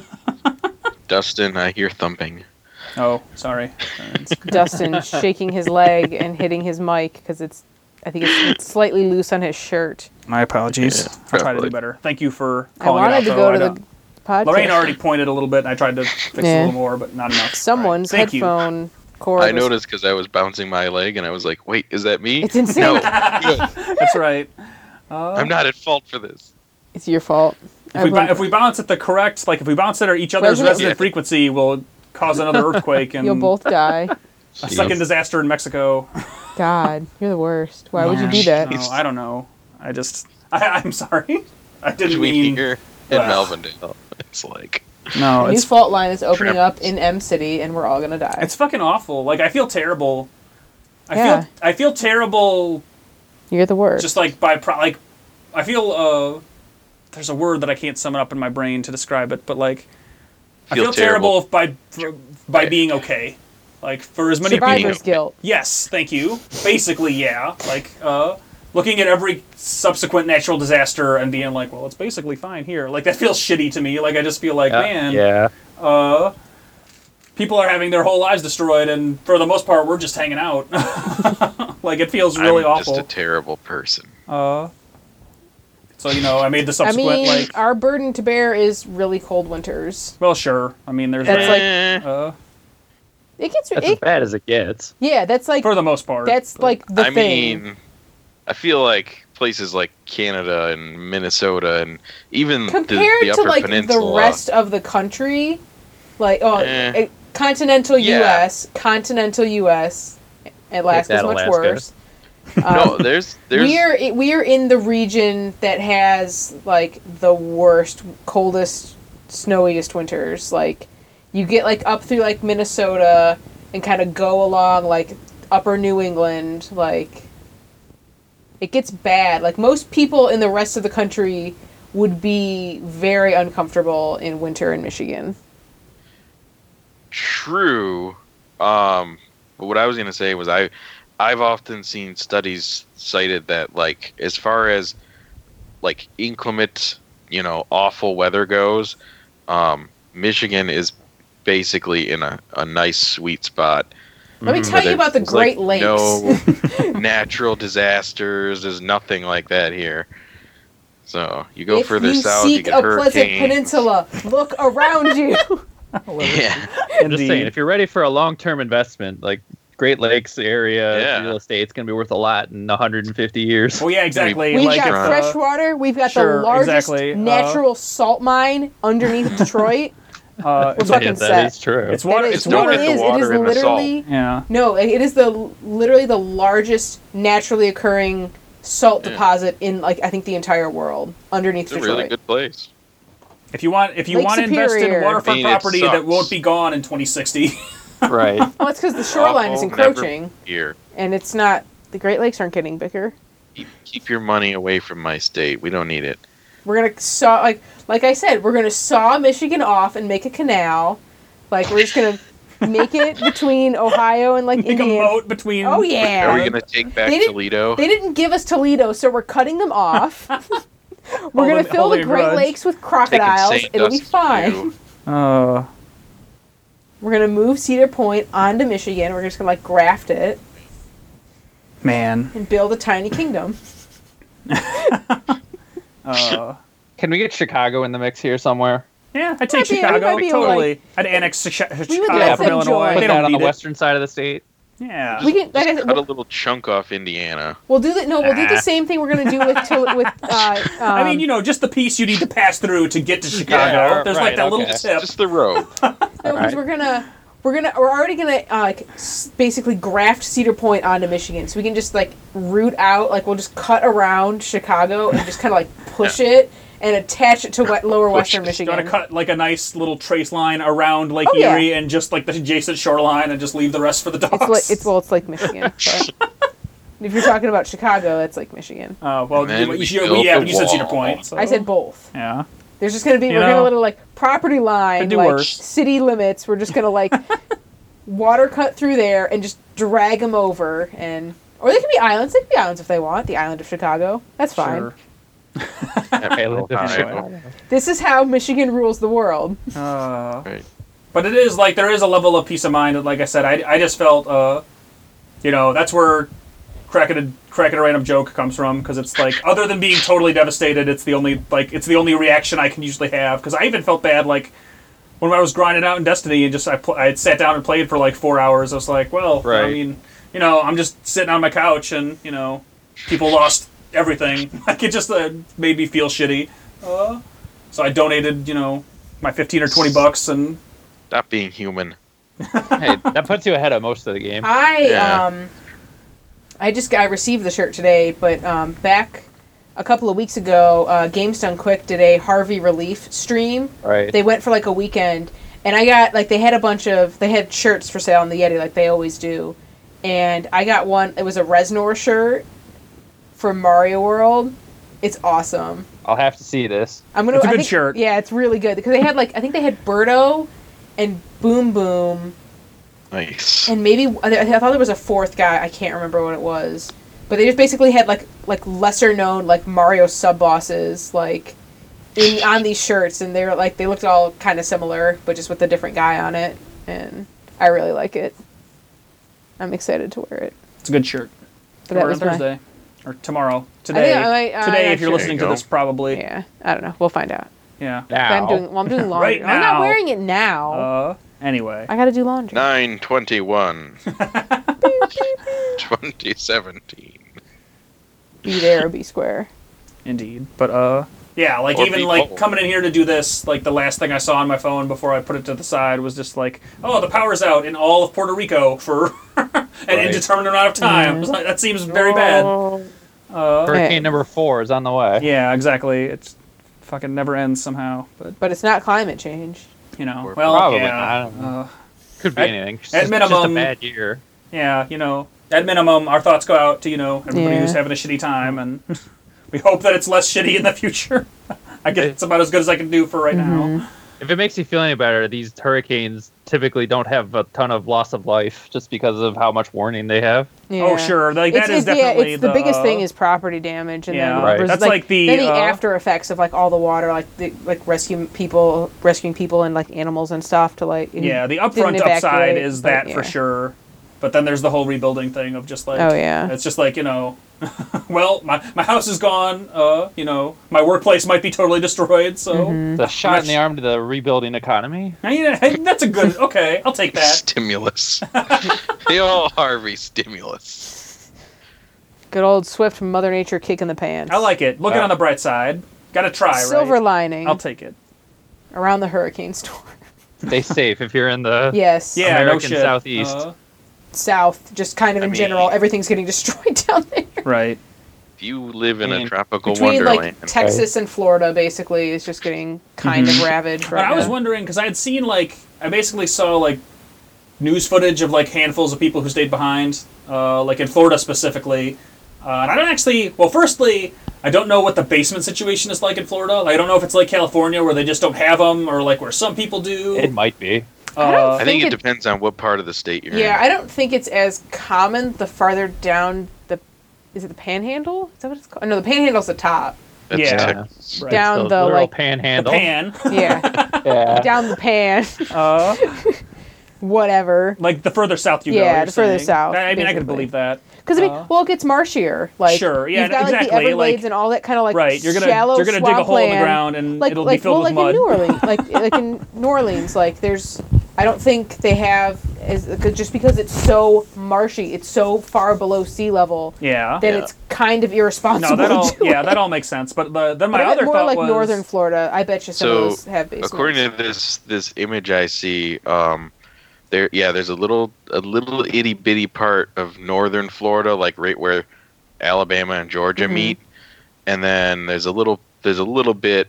Dustin, I hear thumping. Oh, sorry. Dustin shaking his leg and hitting his mic because it's, I think it's, it's slightly loose on his shirt. My apologies. Yeah, I'll try to do probably. better. Thank you for I calling wanted it to out. go though. to I the know- podcast. Lorraine already pointed a little bit, and I tried to fix it a Yeah. little more, but not enough. Someone's All right. Thank you. headphone cord. I was- noticed because I was bouncing my leg, and I was like, "Wait, is that me?" It's insane. No, good. That's right. I'm not at fault for this. It's your fault. If we, Everyone- ba- if we bounce at the correct, like if we bounce at our each other's Resonant- resonant Yeah. frequency, we'll cause another earthquake and You'll both die. a second disaster in Mexico. God, you're the worst. Why would you do that? No, I don't know. I just, I, I'm sorry. I didn't Between mean. here and Well. Melvindale, it's like No, A new it's fault line is opening Trapped. up in M City, and we're all gonna die. it's fucking awful. Like I feel terrible. I Yeah. feel I feel terrible You're the worst. Just like by pro- like, I feel uh, there's a word that I can't sum it up in my brain to describe it, but like, I Feel feel terrible, terrible. by by being okay. Like for as many Survivor's people. guilt. Yes, thank you. Basically, yeah. Like uh, looking at every subsequent natural disaster and being like, well, it's basically fine here. Like that feels shitty to me. Like I just feel like, Yeah. man, Yeah. uh, people are having their whole lives destroyed, and for the most part, we're just hanging out. Like it feels really I'm awful. just a terrible person. Uh, so you know, I made the I subsequent mean, like. our burden to bear is really cold winters. Well, sure. I mean, there's That's that. like- Eh, uh, It gets That's as it, bad as it gets. yeah. That's like for the most part. that's but- like the I thing. mean, I feel like places like Canada and Minnesota and even the, Compared the to Upper like Peninsula. the rest of the country, like oh, Eh. eh, continental Yeah. U S, continental U S, Alaska's that, much Alaska. worse. no, there's there's We're we're in the region that has like the worst, coldest, snowiest winters. Like you get like up through like Minnesota and kind of go along like upper New England. Like it gets bad. Like most people in the rest of the country would be very uncomfortable in winter in Michigan. true. Um, but what I was gonna say was I, I've often seen studies cited that like as far as like inclement, you know, awful weather goes, um, Michigan is basically in a, a nice sweet spot. Let me Mhm. tell where you about the there's, Great like, Lakes. No natural disasters. There's nothing like that here. So you go if further you south, you seek get a pleasant hurricanes. peninsula, look around you. Yeah. I'm just saying, if you're ready for a long-term investment, like Great Lakes area Yeah. real estate, it's going to be worth a lot in one hundred fifty years. Well, yeah, exactly. We've like got if, uh, fresh water. We've got sure, the largest exactly, uh, natural salt mine underneath Detroit. Uh, We're it's, fucking Yeah, set. that is true. it's water. It It's is, no, water. it the is. It is water and the salt. literally Yeah. no. It is the literally the largest naturally occurring salt Yeah. deposit in like I think the entire world underneath It's a Detroit. really good place. If you want, if you Lake want to invest in Superior. waterfront I mean, it property that sucks. won't be gone in twenty sixty. Right. Well, it's because the shoreline is Awful, never encroaching, Here, and it's not. The Great Lakes aren't getting bigger. keep, keep your money away from my state. We don't need it. We're gonna saw like like I said, we're gonna saw Michigan off and make a canal. Like we're just gonna make it between Ohio and like Make a Indiana. moat between. Oh yeah. Are we gonna take back They didn't- Toledo? They didn't give us Toledo, so we're cutting them off. we're Hold gonna it- fill hold the it Great grudge. Lakes with Taking crocodiles. Saint It'll be Dust fine. too. Uh, We're gonna move Cedar Point onto Michigan. We're just gonna like graft it man. and build a tiny kingdom. Uh, Can we get Chicago in the mix here somewhere? yeah, I'd take Might be- Chicago. might be Totally. I'd annex Chi- would Chicago let from them Illinois. join. Put They that don't on the need it. western side of the state. Yeah. We can like I said, Cut a we'll, little chunk off Indiana. we'll do that. No, we'll do the Ah. same thing we're gonna do with Tol- with. Uh, um, I mean, you know, just the piece you need to pass through to get to Chicago. Yeah, There's right, like that little okay. tip. Just the road. No, because Alright. we're gonna we're gonna we're already gonna uh, like s- basically graft Cedar Point onto Michigan, so we can just like root out like we'll just cut around Chicago and just kind of like push it and attach it to what lower Push western it. You Michigan. want to cut like a nice little trace line around Lake Oh, yeah. Erie and just like the adjacent shoreline and just leave the rest for the dogs. It's like it's well, it's Lake Michigan. But if you're talking about Chicago, it's Lake Michigan. Uh, well, And then you, we you, built yeah, the but you said Cedar wall. Point. So. I said both. Yeah. There's just gonna be You we're gonna know, little like property line, could do like worse. city limits. We're just gonna like water cut through there and just drag them over, and or they can be islands. They can be islands if they want. The island of Chicago. That's fine. Sure. Island of Ohio. Chicago. This is how Michigan rules the world. Uh, Right. But it is like there is a level of peace of mind. Like I said, I, I just felt, uh, you know, that's where cracking a cracking a random joke comes from because it's like other than being totally devastated, it's the only like it's the only reaction I can usually have because I even felt bad like when I was grinding out in Destiny and just I pl- I had sat down and played for like four hours. I was like, well, I Right. mean, you know, I'm just sitting on my couch and you know, people lost everything. Like it just uh, made me feel shitty. Uh, so I donated, you know, my fifteen or twenty bucks and. Stop being human. Hey, that puts you ahead of most of the game. I Yeah. um, I just got, I received the shirt today, but um, back a couple of weeks ago, uh, Games Done Quick did a Harvey Relief stream. Right. They went for like a weekend, and I got like they had a bunch of they had shirts for sale on the Yeti like they always do, and I got one. It was a Reznor shirt from Mario World. It's awesome. I'll have to see this. I'm gonna. It's a I good think- shirt. Yeah, it's really good because they had like I think they had Birdo and Boom Boom Nice. and maybe I I thought there was a fourth guy. I can't remember what it was, but they just basically had like like lesser known like Mario sub bosses like in on these shirts, and they were like they looked all kind of similar, but just with a different guy on it, and I really like it. I'm excited to wear it. It's a good shirt. But that Or was my- Thursday. Or tomorrow. Today. I might- I'm Today, not if you're sure. listening There to you this, probably. Yeah, I don't know. We'll find out. Yeah. Now. I'm doing. Well, I'm doing laundry. Right I'm not now. wearing it now. Uh, anyway. I gotta do laundry. nine twenty-one. twenty seventeen. Be there or be square. Indeed. But, uh, yeah, like, Or even, be like, bold. coming in here to do this, like, the last thing I saw on my phone before I put it to the side was just like, oh, the power's out in all of Puerto Rico for an Right. indeterminate amount of time. It's like, that seems very bad. Uh, Hurricane Hey. number four is on the way. yeah, exactly. It's fucking never ends somehow. But, But it's not climate change. you know, Or well, probably yeah. not, I don't know. Uh, Could be At- anything. Just, at just minimum- a bad year. yeah, you know, at minimum, our thoughts go out to, you know, everybody Yeah. who's having a shitty time, and we hope that it's less shitty in the future. I guess it's about as good as I can do for right Mm-hmm. now. If it makes you feel any better, these hurricanes typically don't have a ton of loss of life just because of how much warning they have. Yeah. Oh, sure. Like, that It's- is it's- yeah, definitely it's the, the, biggest uh, thing is property damage, and yeah, then Right. there's, that's like the, then the uh, after effects of like all the water, like the, like rescue people, rescuing people and like animals and stuff to like who Yeah, the didn't upfront upside evacuate, is but, that yeah. for sure. But then there's the whole rebuilding thing of just like, Oh, yeah. it's just like, you know, well, my, my house is gone, uh, you know, my workplace might be totally destroyed, so. Mm-hmm. The shot in Much- the arm to the rebuilding economy. I mean, hey, that's a good, okay, I'll take that. Stimulus. The old Harvey stimulus. Good old Swift Mother Nature kick in the pants. I like it. Looking Uh, on the bright side. Gotta try, silver right? lining I'll take it. around the hurricane storm. Stay safe if you're in the Yes. Yeah, American no shit. Southeast. Uh, South, just kind of I in mean- general, everything's getting destroyed down there. right. If you live in I a mean, tropical Between wonderland, like Texas and Florida, basically, is just getting kind of ravaged But right I was now. wondering, because I had seen, like, I basically saw, like, news footage of, like, handfuls of people who stayed behind, uh, like, in Florida specifically. Uh, and I don't actually, well, firstly, I don't know what the basement situation is like in Florida. Like, I don't know if it's like California where they just don't have them, or, like, where some people do. It might be. I don't Uh, I think think it, it- depends on what part of the state you're Yeah, in. I don't think it's as common the farther down the. Is it the Panhandle? Is that what it's called? No, the Panhandle's the top. That's Yeah. Texas. Right. Down So the literal like, the panhandle. pan. yeah, Yeah. down the pan, Uh, whatever. like, the further south you go. Yeah, you're the further saying. south, I, I mean, I basically. could believe that. Because I mean, Uh, well, it gets marshier. Like, Sure, yeah, you've got like exactly, the Everglades like- and all that kind of like Right, you're gonna shallow you're gonna dig a hole in the swampland. ground and like it'll like be filled well, with like mud. in New Orleans, like like in New Orleans, like there's. I don't think they have as just because it's so marshy, it's so far below sea level Yeah. that Yeah. it's kind of irresponsible. No, that to all do yeah, it. that all makes sense. But the, then my But I bet other more thought like was northern Florida. I bet you some of So, those have basements. According to this this image I see, um, there yeah, there's a little a little itty bitty part of northern Florida, like right where Alabama and Georgia Mhm. meet, and then there's a little there's a little bit,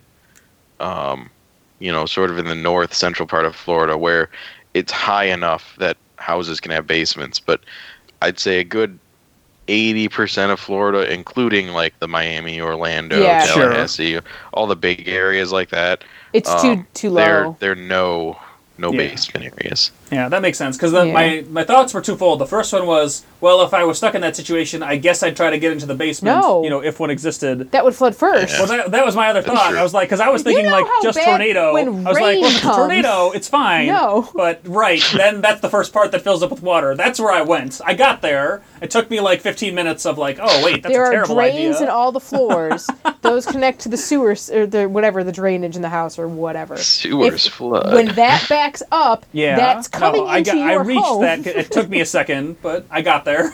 um, you know, sort of in the north central part of Florida where it's high enough that houses can have basements, but I'd say a good eighty percent of Florida, including like the Miami, Orlando, Yeah. Sure. Tallahassee, all the big areas like that. it's too um, too They're low. they're no no Yeah. basement areas. Yeah, that makes sense. Because Yeah. my, my thoughts were twofold. The first one was, well, if I was stuck in that situation, I guess I'd try to get into the basement, No. you know, if one existed. That would flood first. Yeah. Well, that, that was my other That's thought. true. I was like, because I was You thinking, know like, how just bad tornado. when I was like, rain well, if it's a comes. tornado, it's fine. No. But, right, then that's the first part that fills up with water. That's where I went. I got there. It took me, like, fifteen minutes of, like, oh, wait, that's There a are terrible drains idea. in all the floors. Those connect to the sewers or the whatever the drainage in the house or whatever. Sewers If- flood. When that backs up, Yeah, that's coming no, I into got, your I reached home. that. It took me a second, but I got there.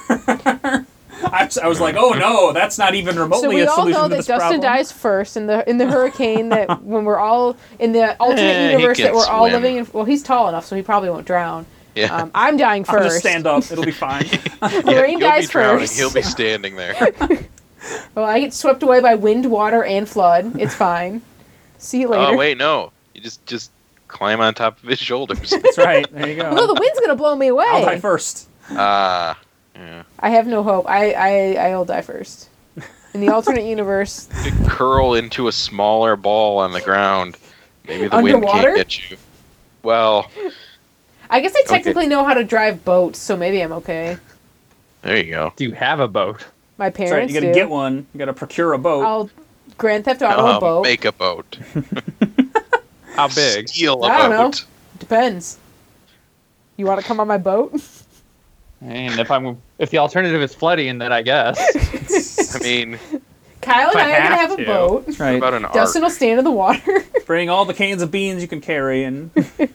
I, was- I was like, oh no, that's not even remotely So we a all solution know to that this Dustin problem. dies first in the in the hurricane. That when we're all in the alternate Eh, he universe that can we're all swim. living in. Well, he's tall enough, so he probably won't drown. yeah. Um, I'm dying I'll first. just stand up. It'll be fine. yeah, Lorraine you'll dies be drowning. first. He'll be standing there. Well, I get swept away by wind, water, and flood. It's fine. See you later. Oh wait, no. You just just climb on top of his shoulders. That's right. There you go. No, the wind's gonna blow me away. I'll die first. Ah. yeah. I have no hope. I I I'll die first. In the alternate universe, You curl into a smaller ball on the ground. Maybe the wind Underwater? can't get you. Well, I guess I technically know how to drive boats, so maybe I'm okay. there you go. Do you have a boat? My That's right. parents You gotta do. get one. You gotta procure a boat. I'll Grand Theft Auto a Um, boat. make a boat. How big? Steal a I don't know. boat. Depends. You want to come on my boat? And if I'm if the alternative is flooding, then I guess. I mean, Kyle and If I I are gonna have have a to. boat. That's right. about an Dustin will arc. stand in the water. Bring all the cans of beans you can carry, and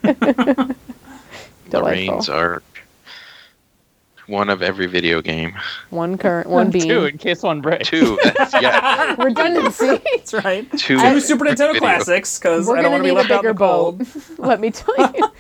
Lorraine's arc. One of every video game. One current, one bean. Two in case one breaks. Two. That's, yeah. Redundancy. that's right. Two. Two Super Nintendo video. classics, because We're I don't gonna want to be need a left out in bigger the cold. boat. Let me tell you.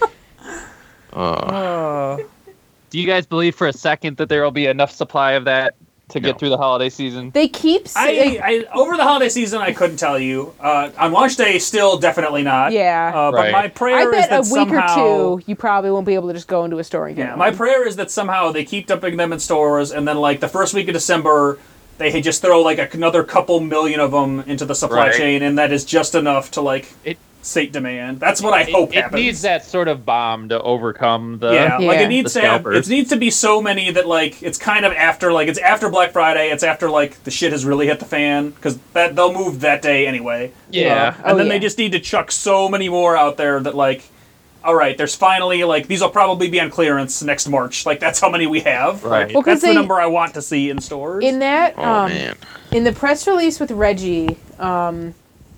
Uh, Uh, Do you guys believe for a second that there will be enough supply of that to No. get through the holiday season? They keep saying, I, I over the holiday season, I couldn't tell you. Uh, on launch day, still definitely not. yeah. Uh, Right. But my I prayer is bet that a week somehow, or two, you probably won't be able to just go into a store and get yeah, one. my prayer is that somehow they keep dumping them in stores, and then like the first week of December, they just throw like another couple million of them into the supply Right. chain, and that is just enough to like It- sate demand. That's what I hope it, it happens. needs that sort of bomb to overcome the. Yeah, like Yeah. it needs The to have, scalpers. it needs to be so many that like it's kind of after like it's after Black Friday, it's after like the shit has really hit the fan, because that they'll move that day anyway. Yeah. and Oh, then yeah. they just need to chuck so many more out there that like, all right, there's finally like these will probably be on clearance next March. Like that's how many we have. Right. Well, 'cause That's the they- number I want to see in stores. In that, oh um, man. in the press release with Reggie, um,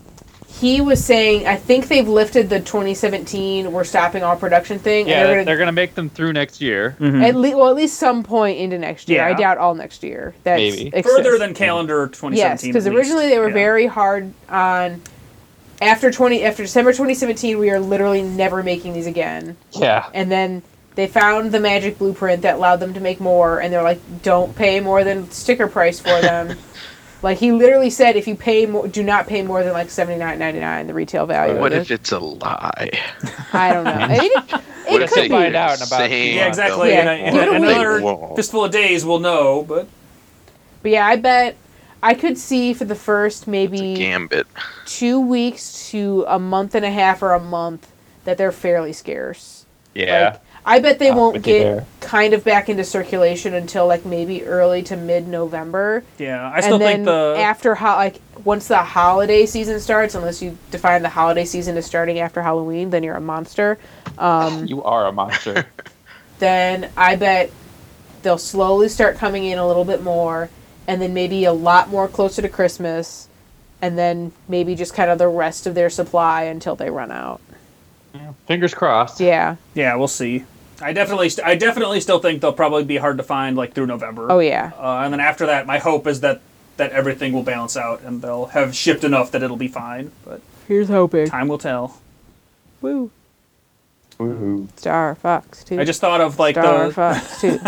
he was saying, I think they've lifted the twenty seventeen we're stopping all production thing. Yeah, and they're, they're they're gonna, gonna make them through next year. at least, well, at least some point into next year. I Yeah. doubt all next year. That's Maybe. exists. Further than calendar twenty Yes, seventeen. because at least. originally they were Yeah. very hard on. After twenty, after December twenty seventeen, we are literally never making these again. Yeah. And then they found the magic blueprint that allowed them to make more, and they're like, don't pay more than sticker price for them. Like he literally said, if you pay more, do not pay more than like seventy nine ninety nine, the retail value. What of if it. it's a lie? I don't know. I mean, it What it if could they be. find out in about say Yeah, exactly. Yeah. In, a, in Give it a a- week. another They won't. fistful of days, we'll know. But But yeah, I bet I could see for the first maybe Gambit. two weeks to a month and a half or a month that they're fairly scarce. Yeah. Like, I bet they I'm won't with you get there. kind of back into circulation until like maybe early to mid November. yeah, I still And then think the after ho- like once the holiday season starts, unless you define the holiday season as starting after Halloween, then you're a monster. Um, You are a monster. then I bet they'll slowly start coming in a little bit more, and then maybe a lot more closer to Christmas, and then maybe just kind of the rest of their supply until they run out. Fingers crossed. Yeah. yeah, we'll see. I definitely, st- I definitely still think they'll probably be hard to find like through November. Oh yeah. Uh, and then after that, my hope is that that everything will balance out and they'll have shipped enough that it'll be fine. But Here's hoping. time will tell. Woo. Woohoo. Star Fox two. I just thought of like Star the Fox two.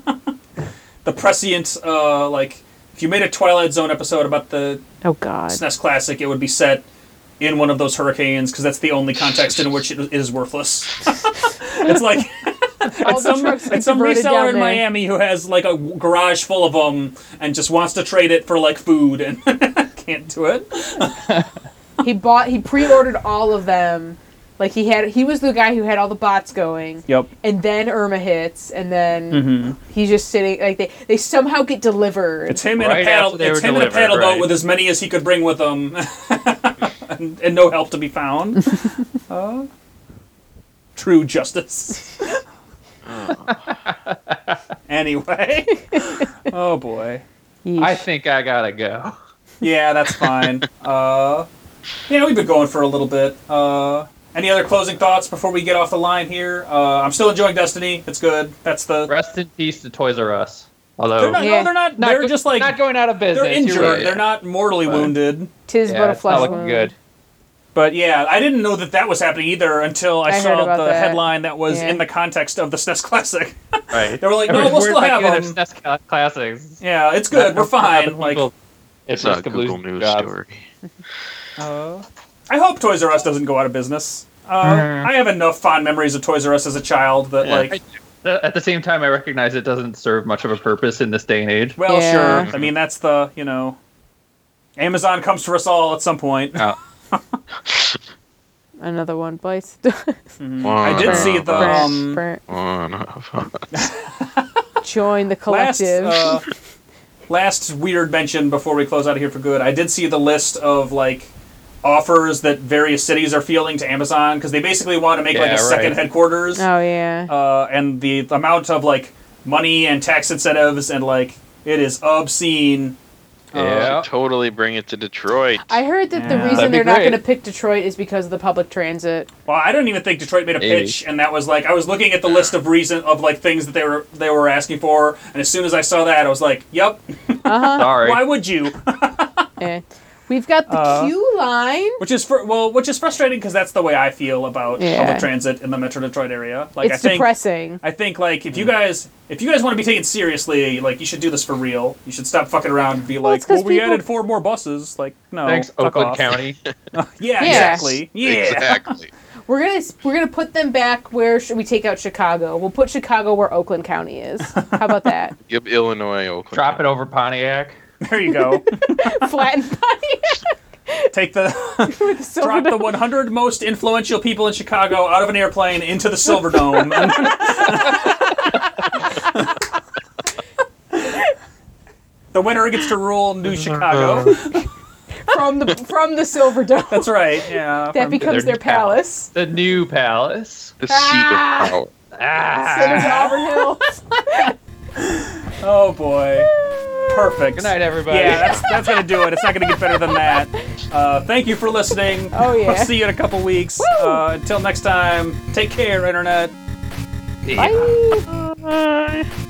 the prescient, uh, like if you made a Twilight Zone episode about the Oh God. S N E S Classic, it would be set in one of those hurricanes because that's the only context in which it is worthless. It's like All it's the some, trucks get it's some diverted reseller down in there. Miami who has like a garage full of them and just wants to trade it for like food and can't do it. He bought. He pre-ordered all of them. Like he had. He was the guy who had all the bots going. Yep. And then Irma hits, and then Mm-hmm. he's just sitting. Like they, they somehow get delivered. It's him in Right a paddle. after they It's were him in a delivered, paddle boat right. with as many as he could bring with him, and, and no help to be found. uh, true justice. Anyway, oh boy. Yeesh. I think I gotta go. Yeah, that's fine. uh, yeah, we've been going for a little bit. Uh, any other closing thoughts before we get off the line here? Uh, I'm still enjoying Destiny. It's good. That's the. Rest in peace to Toys R Us. Although They're not. Yeah. No, they're not. not they're go- just like not going out of business. they're you're injured. right. They're not mortally But- wounded. Tis Yeah, but a it's flesh not looking wound. good. But yeah, I didn't know that that was happening either until I, I heard saw about the that. headline that was Yeah. in the context of the S N E S Classic. Right. They were like, I no, was we'll worried still about have getting them. S N E S cla- classics. Yeah, it's good. We're fine. Like, People- It's risk a of Google losing News jobs. story. uh, I hope Toys R Us doesn't go out of business. Uh, Mhm. I have enough fond memories of Toys R Us as a child that, Yeah. like, I- At the same time, I recognize it doesn't serve much of a purpose in this day and age. well, Yeah. sure. I mean, that's the, you know, Amazon comes for us all at some point. Uh, Another one bites the dust. One I did of see the us. um, One of us. Join the last collective. uh, last weird mention before we close out of here for good. I did see the list of like offers that various cities are fielding to Amazon because they basically want to make like Yeah, a second right. headquarters. oh yeah. Uh, and the amount of like money and tax incentives and like it is obscene. Yeah. Totally bring it to Detroit. I heard that the Yeah. reason That'd be they're not great. going to pick Detroit is because of the public transit. Well, I don't even think Detroit made a Maybe. pitch, and that was like I was looking at the list of reason of like things that they were they were asking for, and as soon as I saw that, I was like, "Yep, Sorry. why would you?" Eh. We've got the Uh, Q line. Which is for well, which is frustrating because that's the way I feel about Yeah. public transit in the Metro Detroit area. Like It's I think depressing. I think like if you guys if you guys want to be taken seriously, like you should do this for real. You should stop fucking around and be Well, like, it's 'cause "Well, we people- added four more buses." Like, no, Thanks, fuck Oakland off. County. Yeah, Yeah. exactly. Yeah. Exactly. We're gonna we're gonna put them back where should we take out Chicago? We'll put Chicago where Oakland County is. How about that? Yep, Illinois, Oakland. Drop it over Pontiac. There you go. Flatten Pontiac Take the with the silver drop the dome. one hundred most influential people in Chicago out of an airplane into the Silver Dome. The winner gets to rule New Chicago. from the from the Silver Dome. That's right. Yeah. that from- becomes their their palace. The new palace. The seat Ah! of power. Senator Ah. Auburn Hill. oh boy. Perfect. Good night, everybody. Yeah, that's that's gonna do it. It's not gonna get better than that. Uh, thank you for listening. Oh, yeah. We'll see you in a couple weeks. Uh, until next time, take care, internet. Bye. Bye.